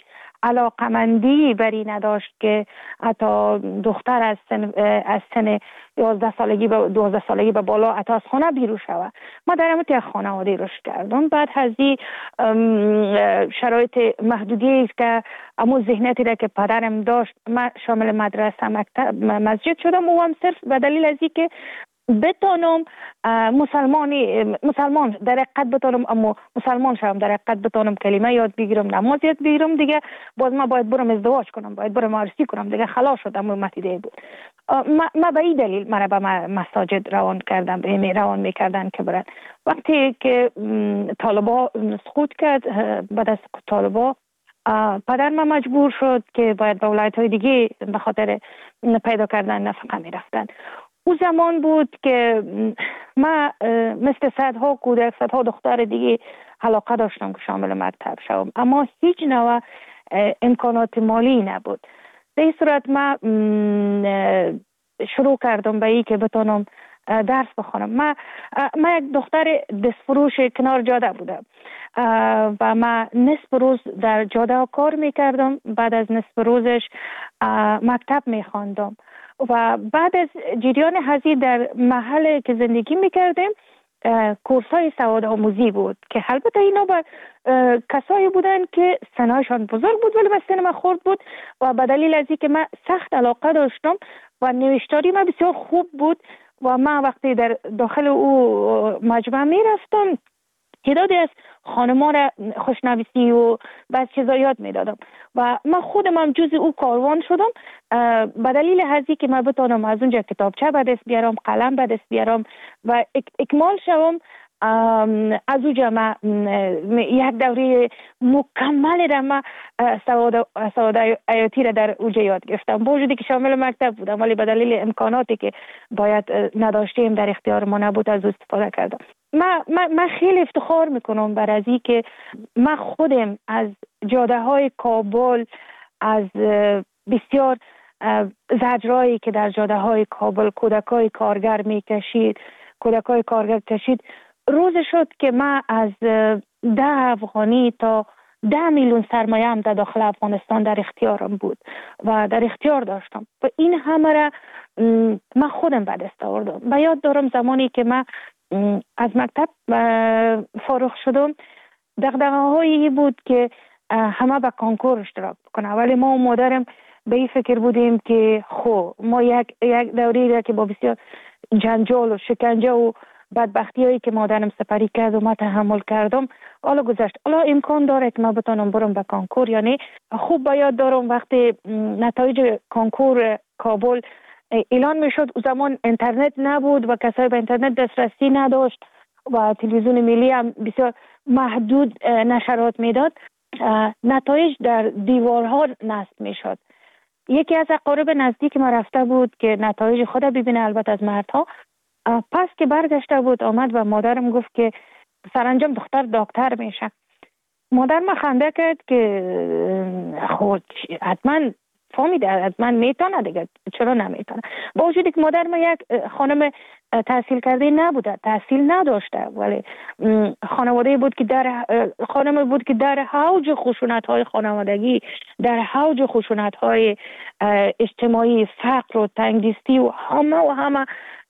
علاقمندی بری نداشت که حتی دختر از سن از سن یازده سالگی به دوازده سالگی به بالا حتی از خانه بیرون شود. ما در همون خانواده رشد کردم. بعد هزی شرایط محدودی است که امو ذهنیتی را که پدرم داشت، من شامل مدرسه مکتب مسجد شدم و هم صرف به دلیل از اینکه بتونم مسلمانی مسلمان در حقیقت بتونم اما مسلمان شوم، در حقیقت بتونم کلمه یاد بگیرم، نماز یاد بگیرم، دیگه باز ما باید برم ازدواج کنم، باید برم عروسی کنم، دیگه خلاص شدم. متیده بود ما, ما به این دلیل مرا به مساجد روان کردم، به روان میکردن که برن. وقتی که طالبا سقوط کرد، بعد از طالبا پدر ما مجبور شد که باید به ولایت های دیگه به خاطر پیدا کردن نفقه میرفتن. او زمان بود که ما مثل صدها کودک، صدها دختر دیگه علاقه داشتم که شامل مکتب شوم، اما هیچ نوع امکانات مالی نبود. به این صورت ما شروع کردم به این که بتونم درس بخونم. ما ما یک دختر دستفروش کنار جاده بودم و ما نصف روز در جاده کار میکردم، بعد از نصف روزش مکتب میخواندم و بعد از جریان هزی در محل که زندگی میکردیم کورس های سواد آموزی بود که البته اینا با کسایی بودن که سنایشان بزرگ بود ولی سن من خورد بود و به دلیل از اینکه من سخت علاقه داشتم و نوشتاری من بسیار خوب بود و من وقتی در داخل او مجمع میرفتم تعدادی از خانما را خوشنویسی و بعض چیزا یاد میدادم و من خودم هم جز او کاروان شدم به دلیل هزی که من بتونم از اونجا کتابچه به دست بیارم، قلم به دست بیارم و اک اکمال شوم. از اونجا من یک دوره مکمل را من سواد سواد آیاتی را در اونجا یاد گرفتم، با وجودی که شامل مکتب بودم ولی به دلیل امکاناتی که باید نداشتیم در اختیار ما نبود از استفاده کردم. من من خیلی افتخار میکنم بر از این که من خودم از جاده های کابل، از بسیار زجرایی که در جاده های کابل کودکای کارگر میکشید کودکای کارگر کشید روز شد که من از ده افغانی تا ده میلیون سرمایه هم در داخل افغانستان در اختیارم بود و در اختیار داشتم و این همه را من خودم به دست آوردم. و یاد دارم زمانی که من از مکتب فارغ شدم دغدغه هایی بود که همه به کنکور اشتراک بکنه، ولی ما و مادرم به این فکر بودیم که خو ما یک یک دوری را که با بسیار جنجال و شکنجه و بدبختی هایی که مادرم سپری کرد و ما تحمل کردم حالا گذشت، حالا امکان داره که ما بتونم برم به کنکور. یعنی خوب با یاد دارم وقتی نتایج کنکور کابل اعلان میشد، او زمان اینترنت نبود و کسایی به اینترنت دسترسی نداشت و تلویزیون ملی هم بسیار محدود نشرات میداد، نتایج در دیوارها نصب میشد. یکی از اقارب نزدیک ما رفته بود که نتایج خود ببینه، البته از مردها. پس که برگشته بود آمد و مادرم گفت که سرانجام دختر دکتر میشه. مادر ما خنده کرد که خود حتما فهمیده حتما میتونه دیگه، چرا نمیتونه؟ با وجودی که مادر ما یک خانم تحصیل کرده نبوده، تحصیل نداشته، ولی خانواده بود که در خانم بود که در حوج خشونت های خانوادگی، در حوج خشونت های اجتماعی، فقر و تنگدستی و همه و همه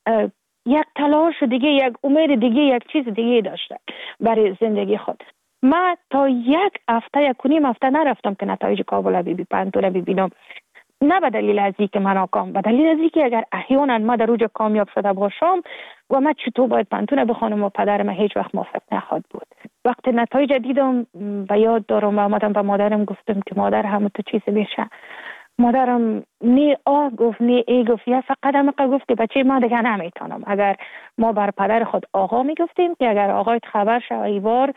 یک تلاش دیگه، یک امید دیگه، یک چیز دیگه داشته برای زندگی خود. من تا یک هفته یک و نیم هفته نرفتم که نتایج کابل بی بی پنتون ببینم، نه به دلیل از اینکه من ناکام، به دلیل از اینکه اگر احیانا ما در اوج کامیاب شده باشم و من چطور باید پنتون بخونم و پدر من هیچ وقت موافق نخواهد بود. وقتی نتایج دیدم و یاد دارم و آمدم به مادرم گفتم که مادر همه تو چیز میشه. مادرم نی آه گفت نی ای گفت، یا فقط هم گفت که بچه ما دیگه نمیتونم. اگر ما بر پدر خود آقا میگفتیم که اگر آقایت خبر شد ایوار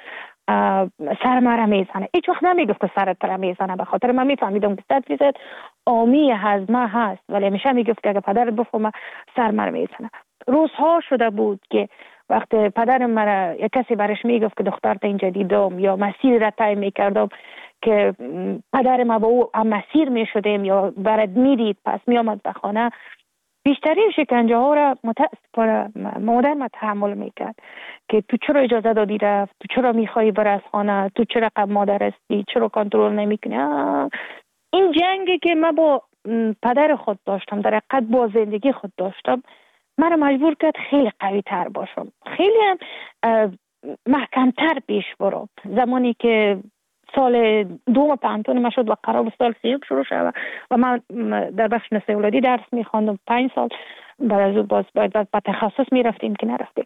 سر مرا میزنه، هیچ وقت نمیگفت که سرت را میزنه، به خاطر من میفهمیدم که صد فیصد آمی هضمه هست، ولی همیشه میگفت که اگر پدرت بفهمه سر مرا میزنه. روزها شده بود که وقت پدرم مرا یک کسی برش میگفت که دخترت اینجا دیدم یا مسیر را طی میکردم که پدر ما با او هم مسیر میشدیم یا برد میدید، پس میامد به خانه بیشترین شکنجه ها را متاسفانه مادر ما تحمل میکرد که تو چرا اجازه دادی رفت، تو چرا میخوایی بر از خانه، تو چرا قبل مادر هستی، چرا کنترل نمیکنی. این جنگی که من با پدر خود داشتم، در حقیقت با زندگی خود داشتم، من مجبور کرد خیلی قوی تر باشم، خیلی هم محکمتر پیش برم. زمانی که سال دوم پانتون ما شد و قرار بود سال سیوم شروع شد و من در بخش نسل اولادی درس میخواندم پنج سال، بعد از اون باز باید به تخصص میرفتیم که نرفتیم.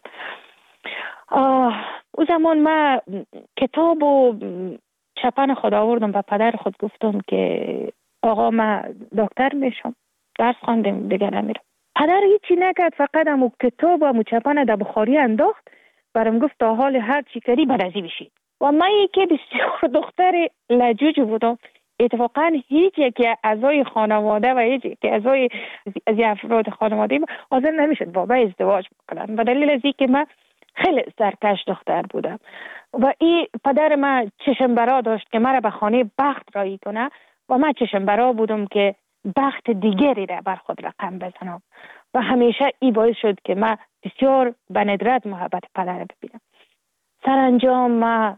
او زمان من کتاب و چپن خود آوردم و پدر خود گفتم که آقا من دکتر میشم، درس خواندم دیگه نمیرم. پدر هیچی نکرد، فقط همو کتاب و همو چپن در بخاری انداخت، برام گفت تا حال هر چی کردی برازی بشید. و من یکی بسیار دختر لجوج بودم، اتفاقا هیچ یکی اعضای خانواده و هیچ یکی اعضای از افراد خانواده حاضر نمیشد با من ازدواج بکنن، به دلیل از اینکه من خیلی سرکش دختر بودم و این پدر من چشم برا داشت که مرا به خانه بخت رایی کنه و من چشم برا بودم که بخت دیگری را بر خود رقم بزنم و همیشه این باعث شد که من بسیار به ندرت محبت پدر ببینم. سرانجام من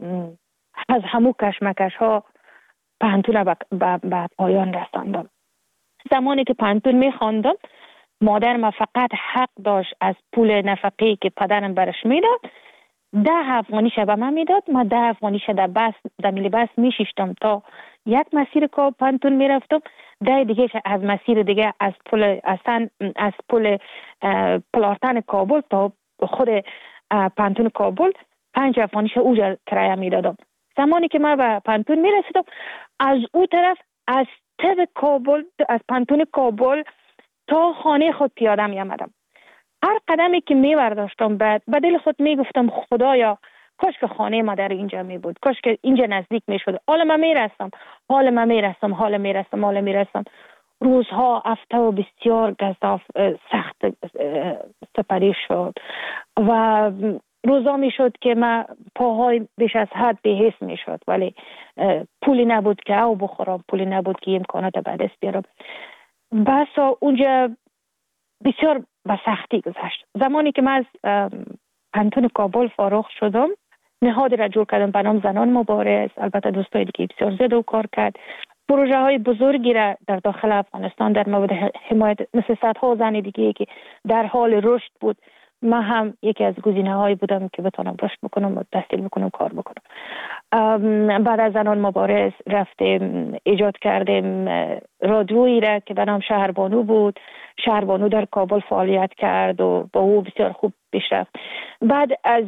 از همو کشمکش ها پانتون به پایان رساندم. زمانی که پانتون می خواندم، مادر ما فقط حق داشت از پول نفقه که پدرم برش میداد ده افغانیش به من میداد. من ده افغانیش در بس در میلی بس میشیشتم تا یک مسیر که پانتون میرفتم، ده دیگه از مسیر دیگه از پل اصلا از پل پلارتن کابل تا خود پانتون کابل پنج افغانیش اوجا کرایه میدادم. زمانی که من به پانتون میرسیدم، از او طرف از تب کابل از پانتون کابل تا خانه خود پیاده می آمدم. هر قدمی که می برداشتم بعد به دل خود می گفتم خدایا کاش که خانه ما در اینجا می بود، کاش که اینجا نزدیک می شد. حالا من می رسم، حالا من می رسم، حالا می رسم، حالا می رسم. روزها هفته و بسیار گزاف سخت سپری شد و روزا می شد که من پاهای بیش از حد بی‌حس می شد، ولی پولی نبود که او بخورم، پولی نبود که امکانات به دست بیارم. بسا اونجا بسیار به سختی گذشت. زمانی که من از پانتون کابل فارغ شدم، نهادی را جور کردم به نام زنان مبارز. البته دوستای دیگه بسیار زیاد و کار کرد. پروژه های بزرگی را در داخل افغانستان در مورد حمایت مثل صدها زن دیگه که در حال رشد بود، من هم یکی از گزینه هایی بودم که بتونم رشد بکنم و تحصیل بکنم، کار بکنم. بعد از زنان مبارز رفتیم ایجاد کردیم رادیویی را که به نام شهربانو بود. شهربانو در کابل فعالیت کرد و با او بسیار خوب پیش رفت. بعد از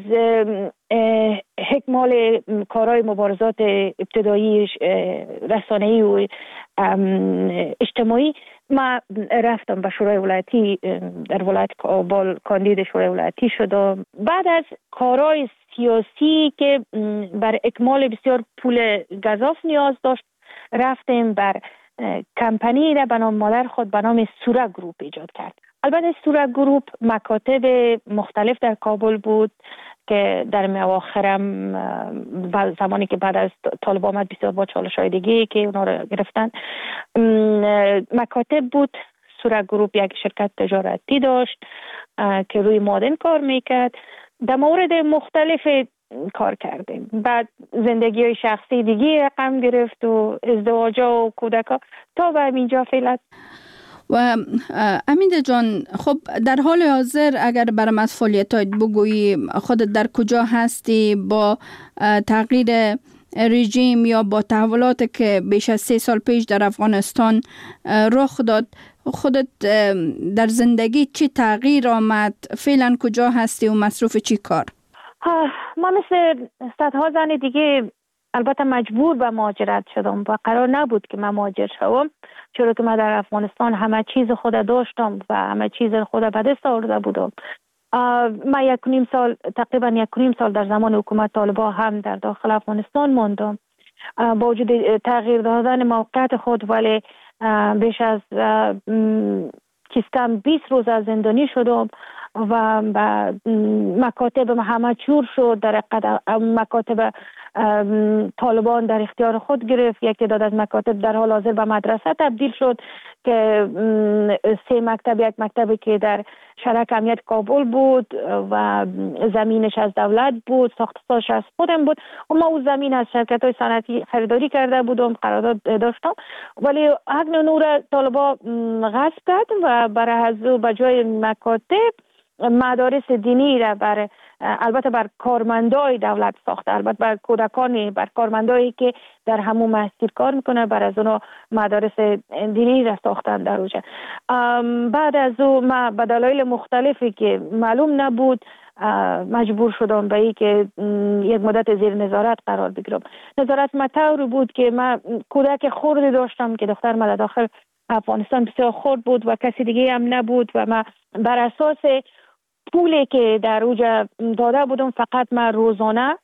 حکمال کارهای مبارزات ابتدایی رسانه‌ای و اجتماعی، ما رفتم به شورای ولایتی در ولایت کابل کاندید شورای ولایتی شدم. بعد از کارهای سیاسی که بر اکمال بسیار پول گزاف نیاز داشت، رفتیم بر کمپانی را به نام مادر خود به نام سوره گروپ ایجاد کرد. البته سوره گروپ مکاتب مختلف در کابل بود که در مواخرم زمانی که بعد از طالب آمد بسیار با چالش های دیگه که اونا رو گرفتن مکاتب بود. سوره گروپ یک شرکت تجارتی داشت که روی معادن کار میکرد. در مورد مختلف کار کردیم. بعد زندگی های شخصی دیگه رقم گرفت و ازدواجا و کودکا تا به اینجا فعلا. و امیده جان، خب در حال حاضر اگر برام از فعالیتات بگویی، خودت در کجا هستی با تغییر رژیم یا با تحولاتی که بیش از سه سال پیش در افغانستان رخ داد، خودت در زندگی چی تغییر آمد؟ فعلا کجا هستی و مصروف چی کار؟ ما مثل صدها زن دیگه البته مجبور به مهاجرت شدم و قرار نبود که من مهاجر شوم، چرا که من در افغانستان همه چیز خود داشتم و همه چیز خود به دست آورده بودم. من یک نیم سال تقریبا یک نیم سال در زمان حکومت طالبان هم در داخل افغانستان ماندم با وجود تغییر دادن موقعیت خود، ولی بیش از کم بیست روز از زندانی شدم و مکاتب همه چور شد. در مکاتب طالبان در اختیار خود گرفت. یک تعداد از مکاتب در حال حاضر به مدرسه تبدیل شد که سه مکتب، یک مکتبی که در شرک امنیت کابل بود و زمینش از دولت بود، ساختش از خودم بود و ما اون زمین از شرکت های صنعتی خریداری کرده بودم، قرارداد داشتم، ولی حق نور طالبا غصب کرد و برای از به جای مکاتب مدارس دینی را بر البته بر کارمندای دولت ساخته، البته بر کودکانی، بر کارمندایی که در همون مسجد کار میکنه، بر از اونا مدارس دینی را ساختن در اوجه. بعد از او ما به دلایل مختلفی که معلوم نبود مجبور شدم به این که یک مدت زیر نظارت قرار بگیرم. نظارت مطوری بود که من کودک خردی داشتم که دختر من داخل افغانستان بسیار خرد بود و کسی دیگه هم نبود و من بر اساس پولی که در اوجا داده بودم فقط من روزانه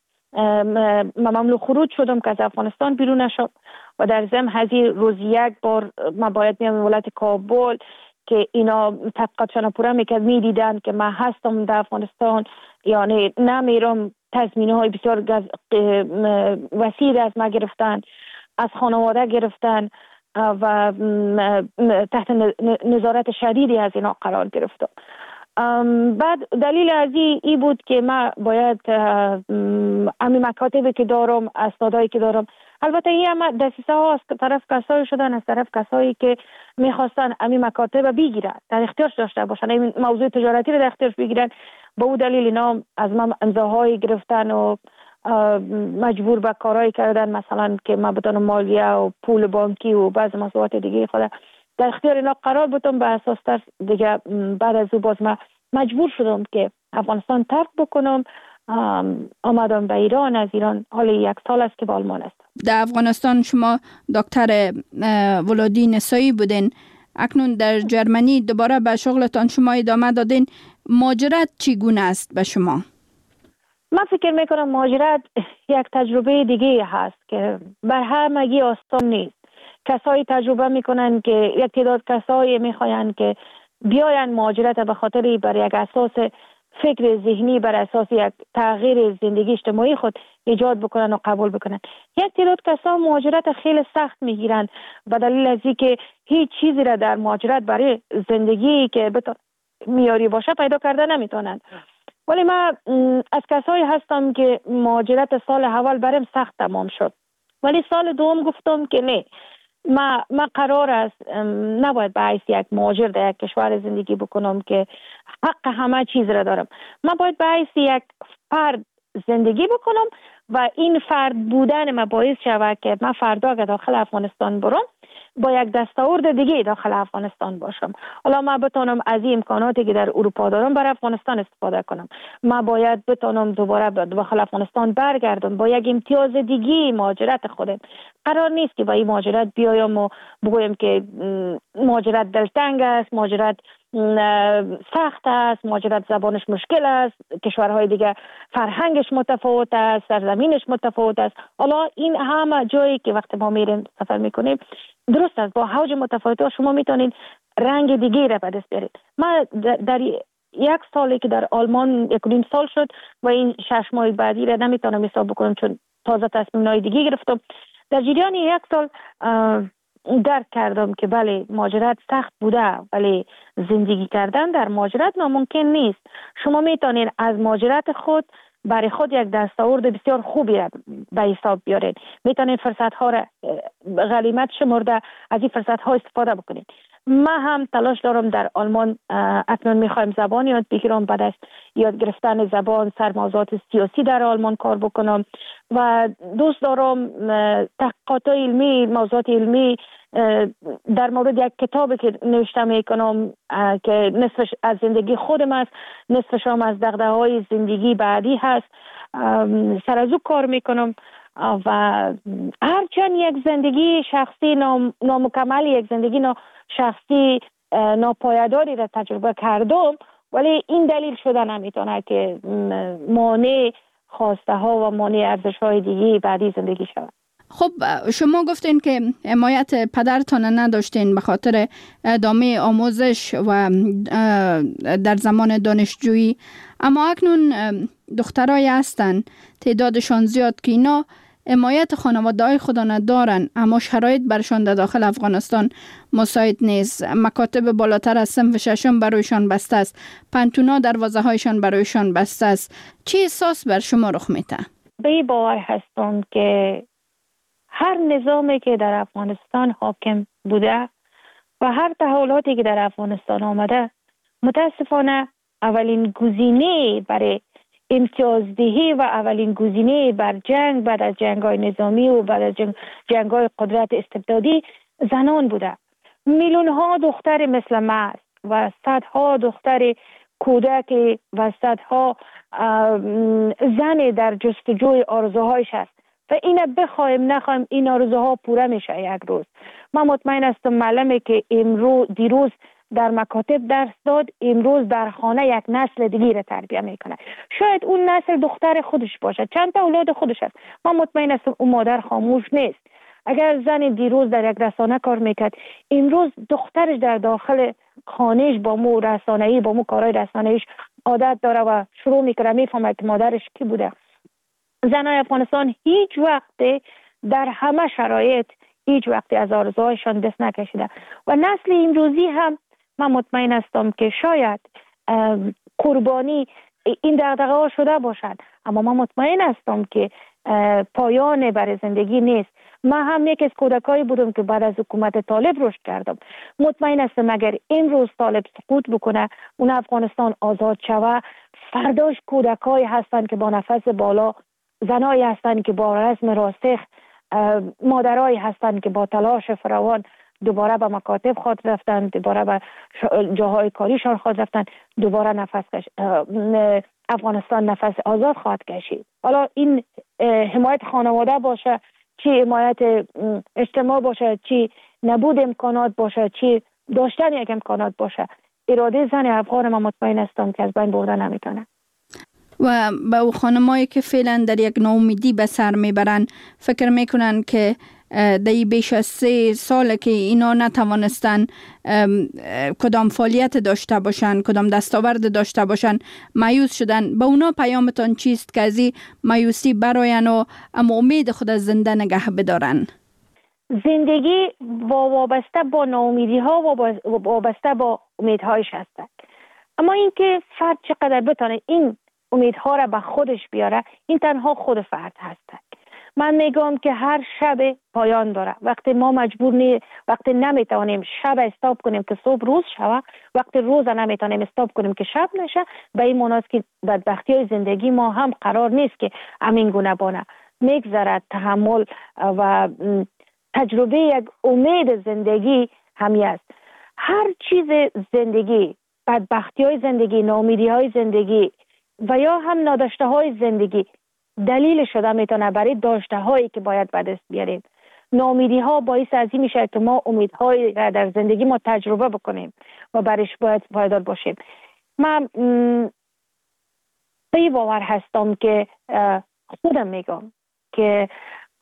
مملو خروج شدم که از افغانستان بیرون نشم و در ضمن هزی روز یک بار من باید میام ولایت کابل که اینا تحقیقاتشان پورا میکرد، میدیدن که من هستم در افغانستان، یعنی نمیرم. تضمینه های بسیار وسیع از ما گرفتن، از خانواده گرفتن و تحت نظارت شدیدی از اینا قرار گرفتم. بعد دلیل از ای بود که من باید امی مکاتبی که دارم، اسنادایی که دارم، البته این هم دسیسه ها از طرف کسایی شدن، از طرف کسایی که میخواستن امی مکاتب بگیرن، در اختیارش داشته باشن، این موضوع تجارتی رو در اختیارش بگیرن. به اون دلیل اینا از من امضاهایی گرفتن و مجبور به کارهایی کردن، مثلا که من بتونم مالیه و پول بانکی و بعض مسئولیت دیگه خود در اختیار اینا قرار بودم. به اساس تر دیگه بعد از او باز من مجبور شدم که افغانستان ترک بکنم، آمدم به ایران. از ایران حالا یک سال است که با آلمان است. در افغانستان شما دکتر ولادی نسایی بودین، اکنون در جرمنی دوباره به شغلتان شما ادامه دادین. مهاجرت چگونه است به شما؟ من فکر میکنم مهاجرت یک تجربه دیگه هست که بر همگی آسان نیست. کسایی تجربه میکنن که یک تعداد کسایی میخواین که بیاین مهاجرت به خاطر بر یک اساس فکر ذهنی، بر اساس یک تغییر زندگی اجتماعی خود ایجاد بکنن و قبول بکنن. یک تعداد کسا مهاجرت خیلی سخت میگیرن به دلیل از اینکه هیچ چیزی را در مهاجرت برای زندگی که بتون میاری باشه پیدا کرده نمیتونن. ولی من از کسایی هستم که مهاجرت سال اول برام سخت تمام شد، ولی سال دوم گفتم که نه، ما ما قرار است نباید به حیث یک مهاجر در یک کشور زندگی بکنم که حق همه چیز را دارم. من باید به حیث یک فرد زندگی بکنم و این فرد بودن ما باعث شود که من فردا که داخل افغانستان برم با یک دستاورد دیگه داخل افغانستان باشم. حالا من بتونم از این امکاناتی که در اروپا دارم برای افغانستان استفاده کنم. من باید بتونم دوباره داخل افغانستان برگردم با یک امتیاز دیگه مهاجرت خودم. قرار نیست که با این مهاجرت بیایم و بگویم که مهاجرت دلتنگ است، مهاجرت سخت است، مهاجرت زبانش مشکل است، کشورهای دیگه فرهنگش متفاوت است، سرزمینش متفاوت است. حالا این همه جایی که وقتی ما میریم سفر میکنیم درست است، با حوج متفاوت شما میتونید رنگ دیگه را به دست بیارید. من در یک سالی که در آلمان یک نیم سال شد و این شش ماه بعدی را نمیتونم حساب بکنم چون تازه تصمیم‌های دیگه گرفتم. در جریان یک سال درک کردم که بله مهاجرت سخت بوده، ولی زندگی کردن در مهاجرت ناممکن نیست. شما میتونید از مهاجرت خود برای خود یک دستاورد بسیار خوبی را به حساب بیارید. میتونید فرصت ها را غنیمت شمرده از این فرصت ها استفاده بکنید. من هم تلاش دارم در آلمان اکنون میخوایم زبان یاد بگیرم، بعد از یاد گرفتن زبان سر موضوعات سیاسی در آلمان کار بکنم و دوست دارم تحقیقات علمی، موضوعات علمی در مورد یک کتابی که نوشته میکنم که نصفش از زندگی خودم است، نصفش هم از دغدغه‌های زندگی بعدی هست، سر از او کار میکنم و هرچند یک زندگی شخصی نام، نامکمل، یک زندگی نا شخصی ناپایداری را تجربه کردم، ولی این دلیل شده نمیتونه که مانع خواسته ها و مانع ارزش های دیگه بعدی زندگی شود. خب شما گفتین که حمایت پدرتان نداشتین به خاطر ادامه آموزش و در زمان دانشجویی، اما اکنون دخترای هستن تعدادشان زیاد که اینا حمایت خانواده های خود ندارن، اما شرایط برشان در داخل افغانستان مساعد نیست. مکاتب بالاتر از صنف ششم برایشان بسته است، پنتونا دروازه هایشان برایشان بسته است. چه احساس بر شما رخ میده؟ به باور هستم که هر نظامی که در افغانستان حاکم بوده و هر تحولاتی که در افغانستان آمده، متاسفانه اولین گزینه برای امتیازدهی و اولین گزینه بر جنگ بعد از جنگ‌های نظامی و بعد از جنگ جنگ‌های قدرت استبدادی زنان بوده. میلیون ها دختر مثل ما و صدها دختر کودک و صدها زن در جستجوی آرزوهایش است و اینه بخوایم نخوایم این آرزوها پوره میشه یک روز. من مطمئن هستم معلمه که امروز دیروز در مکاتب درس داد، امروز در خانه یک نسل دیگه را تربیت میکنه. شاید اون نسل دختر خودش باشه، چند تا اولاد خودش است. من مطمئن هستم اون مادر خاموش نیست. اگر زن دیروز در یک رسانه کار میکرد، امروز دخترش در داخل خانهش با مو رسانه‌ای با مو کارهای رسانه‌ایش عادت داره و شروع میکنه میفهمه که مادرش کی بوده. زنای افغانستان هیچ وقت در همه شرایط هیچ وقت از آرزوهایشان دست نکشیده و نسل امروزی هم من مطمئن هستم که شاید قربانی این دغدغه ها شده باشد، اما من مطمئن هستم که پایان برای زندگی نیست. من هم یک از کودکایی بودم که بعد از حکومت طالب رشد کردم. مطمئن هستم اگر امروز طالب سقوط بکنه، اون افغانستان آزاد شوه، فرداش کودکایی هستند که با نفس بالا، زنایی هستند که با رسم راسخ، مادرایی هستند که با تلاش فراوان دوباره به مکاتب خود رفتن، دوباره به جاهای کاریشان خود رفتن، دوباره نفس کش... افغانستان نفس آزاد خواهد کشید. حالا این حمایت خانواده باشه، چی حمایت اجتماع باشه، چی نبود امکانات باشه، چی داشتن یک امکانات باشه، اراده زن افغان من مطمئن هستم که از بین برده نمیتونه. و به او خانمایی که فعلا در یک ناامیدی به سر میبرن، فکر میکنن که در بیش از سه سال که اینا نتوانستن کدام فعالیت داشته باشن، کدام دستاورد داشته باشن، مایوس شدن. به اونا پیامتان چیست که از این مایوسی براین و اما امید خود از زنده نگه بدارن؟ زندگی وابسته با ناامیدی ها و وابسته با امیدهایش هست، اما اینکه فرد چقدر بتونه این امیدها را به خودش بیاره، این تنها خود فرد هست. من میگم که هر شب پایان داره. وقتی ما مجبور نی وقتی نمیتونیم شب استاپ کنیم که صبح روز شوه، وقتی روز نمیتونیم استاپ کنیم که شب نشه، به این معنی است که بدبختی های زندگی ما هم قرار نیست که همین گونه بانه. میگذرد تحمل و تجربه یک امید زندگی همی است. هر چیز زندگی، بدبختی های زندگی، ناامیدی های زندگی و یا هم ناداشته های زندگی دلیل شده میتونه برای داشته هایی که باید به دست بیاریم. ناامیدی ها باعث از این میشه که ما امیدهایی را در زندگی ما تجربه بکنیم و برایش باید پایدار باشیم. من به باور هستم که خودم میگم که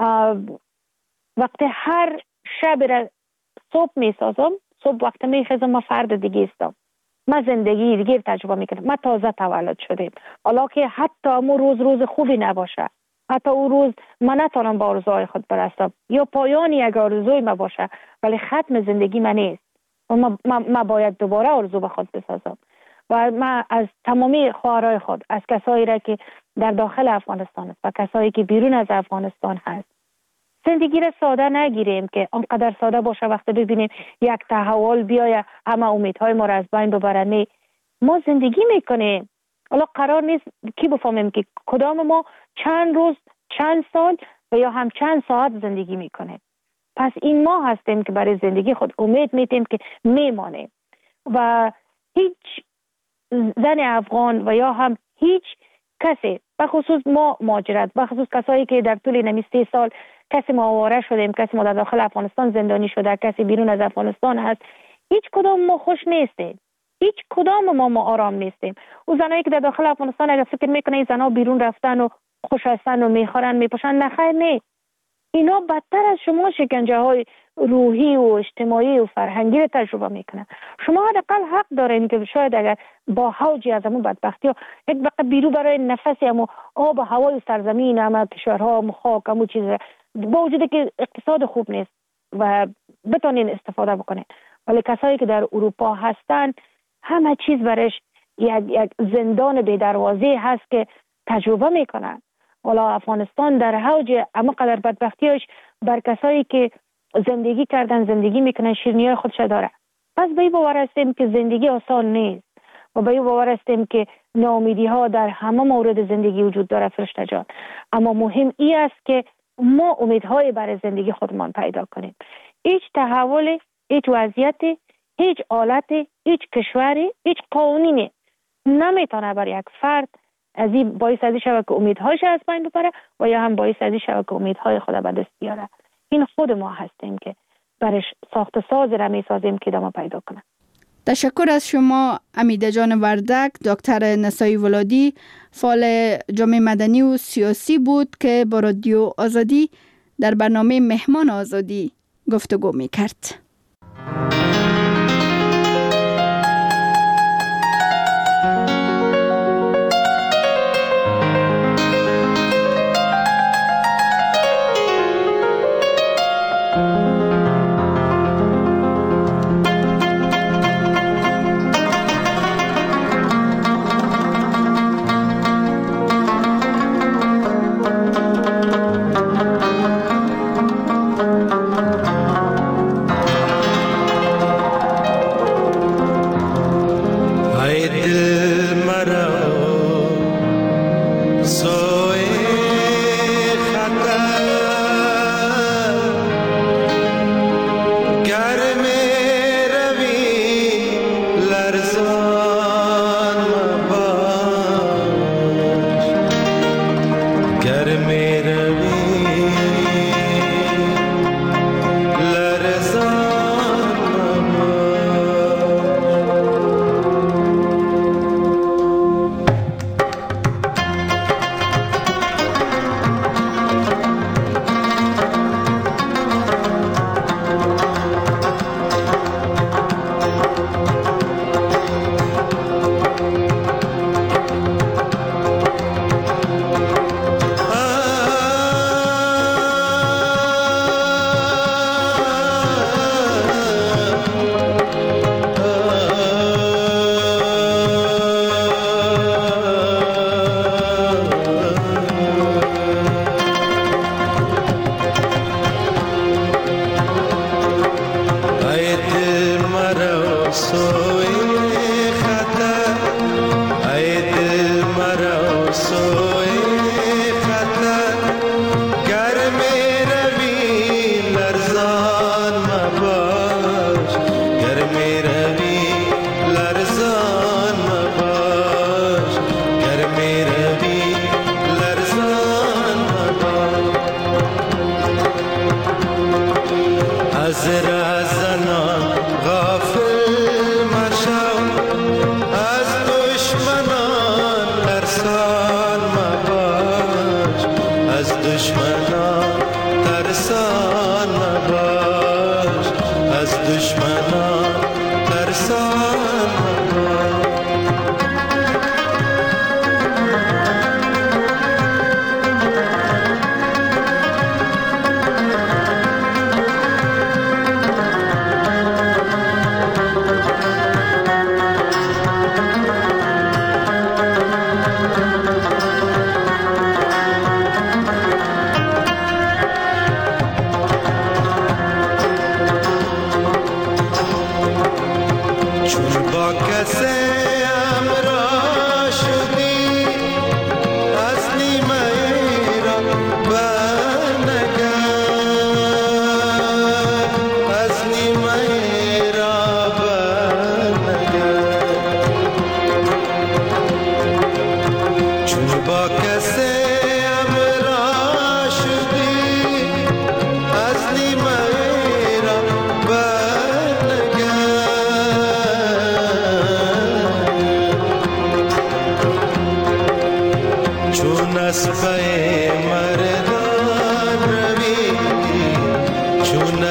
وقتی هر شب را صبح میسازم، صبح وقتی میخیزم ما فرد دیگه استم، ما زندگی دیگه تجربه میکنم. ما تازه تولد شدیم، حالا که حتی امو روز روز خوبی نباشه، حتی او روز من نتونم با آرزوهای خود برسم یا پایان یک آرزوی ما باشه، ولی ختم زندگی من نیست و ما, ما, ما باید دوباره آرزو به خود بسازم. و من از تمامی خواهرای خود، از کسایی را که در داخل افغانستان است و کسایی که بیرون از افغانستان هست، زندگی را ساده نگیریم که آنقدر ساده باشه وقتی ببینیم یک تحول بیایه همه امیدهای ما را از بین ببرن. ما زندگی میکنیم، حالا قرار نیست کی بفهمیم که کدام ما چند روز، چند سال و یا هم چند ساعت زندگی میکنیم. پس این ما هستیم که برای زندگی خود امید میتیم که میمانیم و هیچ زن افغان و یا هم هیچ کسی، بخصوص ما مهاجرت، بخصوص کسایی که در طول نمی سه سال کسی ما آواره شدیم، کسی ما در داخل افغانستان زندانی شده، کسی بیرون از افغانستان هست، هیچ کدام ما خوش نیستیم، هیچ کدام ما ما آرام نیستیم. او زنایی که در داخل افغانستان اگر فکر میکنه این زنا بیرون رفتن و خوش هستن و میخورن میپوشن، نخیر، نه. اینا بدتر از شما شکنجه های روحی و اجتماعی و فرهنگی رو تجربه میکنن. شما حداقل حق دارین که شاید اگر با حوجی از همون بدبختی ها یک بقیه بیرو برای نفسی همو آب و هوای سرزمین همه کشورها همو خاک همو چیز با وجود که اقتصاد خوب نیست و بتونین استفاده بکنین، ولی کسایی که در اروپا هستن همه چیز برش یک, یک زندان بی دروازه هست که تجربه میکنن. حالا افغانستان در حوج اما قدر بدبختیش بر کسایی که زندگی کردن زندگی میکنن شیرینی خودش داره. پس به این باور هستیم که زندگی آسان نیست و به این باور هستیم که ناامیدی ها در همه مورد زندگی وجود داره فرشته جان، اما مهم ای است که ما امیدهای برای زندگی خودمان پیدا کنیم. هیچ تحول، هیچ وضعیت، هیچ حالت، هیچ کشوری، هیچ قانونی نمیتونه بر یک فرد از این باعث ازی شود که امیدهاش از بین ببره و یا هم باعث ازی شود که امیدهای خود به دست بیاره. این خود ما هستیم که برش ساخت ساز را می سازیم که دما پیدا کنه. تشکر از شما امیده جان وردک. دکتر نسایی ولادی فعال جامعه مدنی و سیاسی بود که با رادیو آزادی در برنامه مهمان آزادی گفتگو می کرد.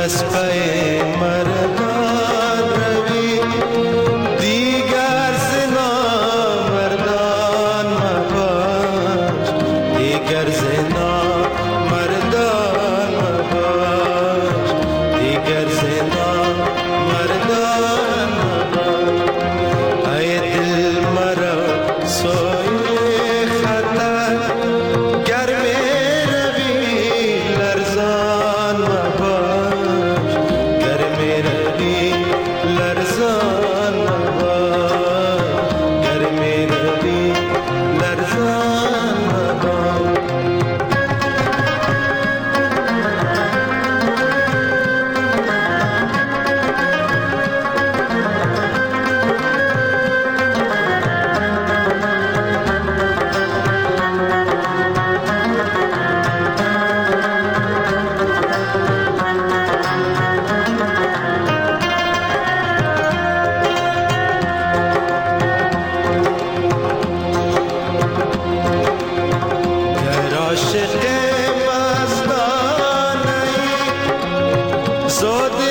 عاشق مستانه‌ای زود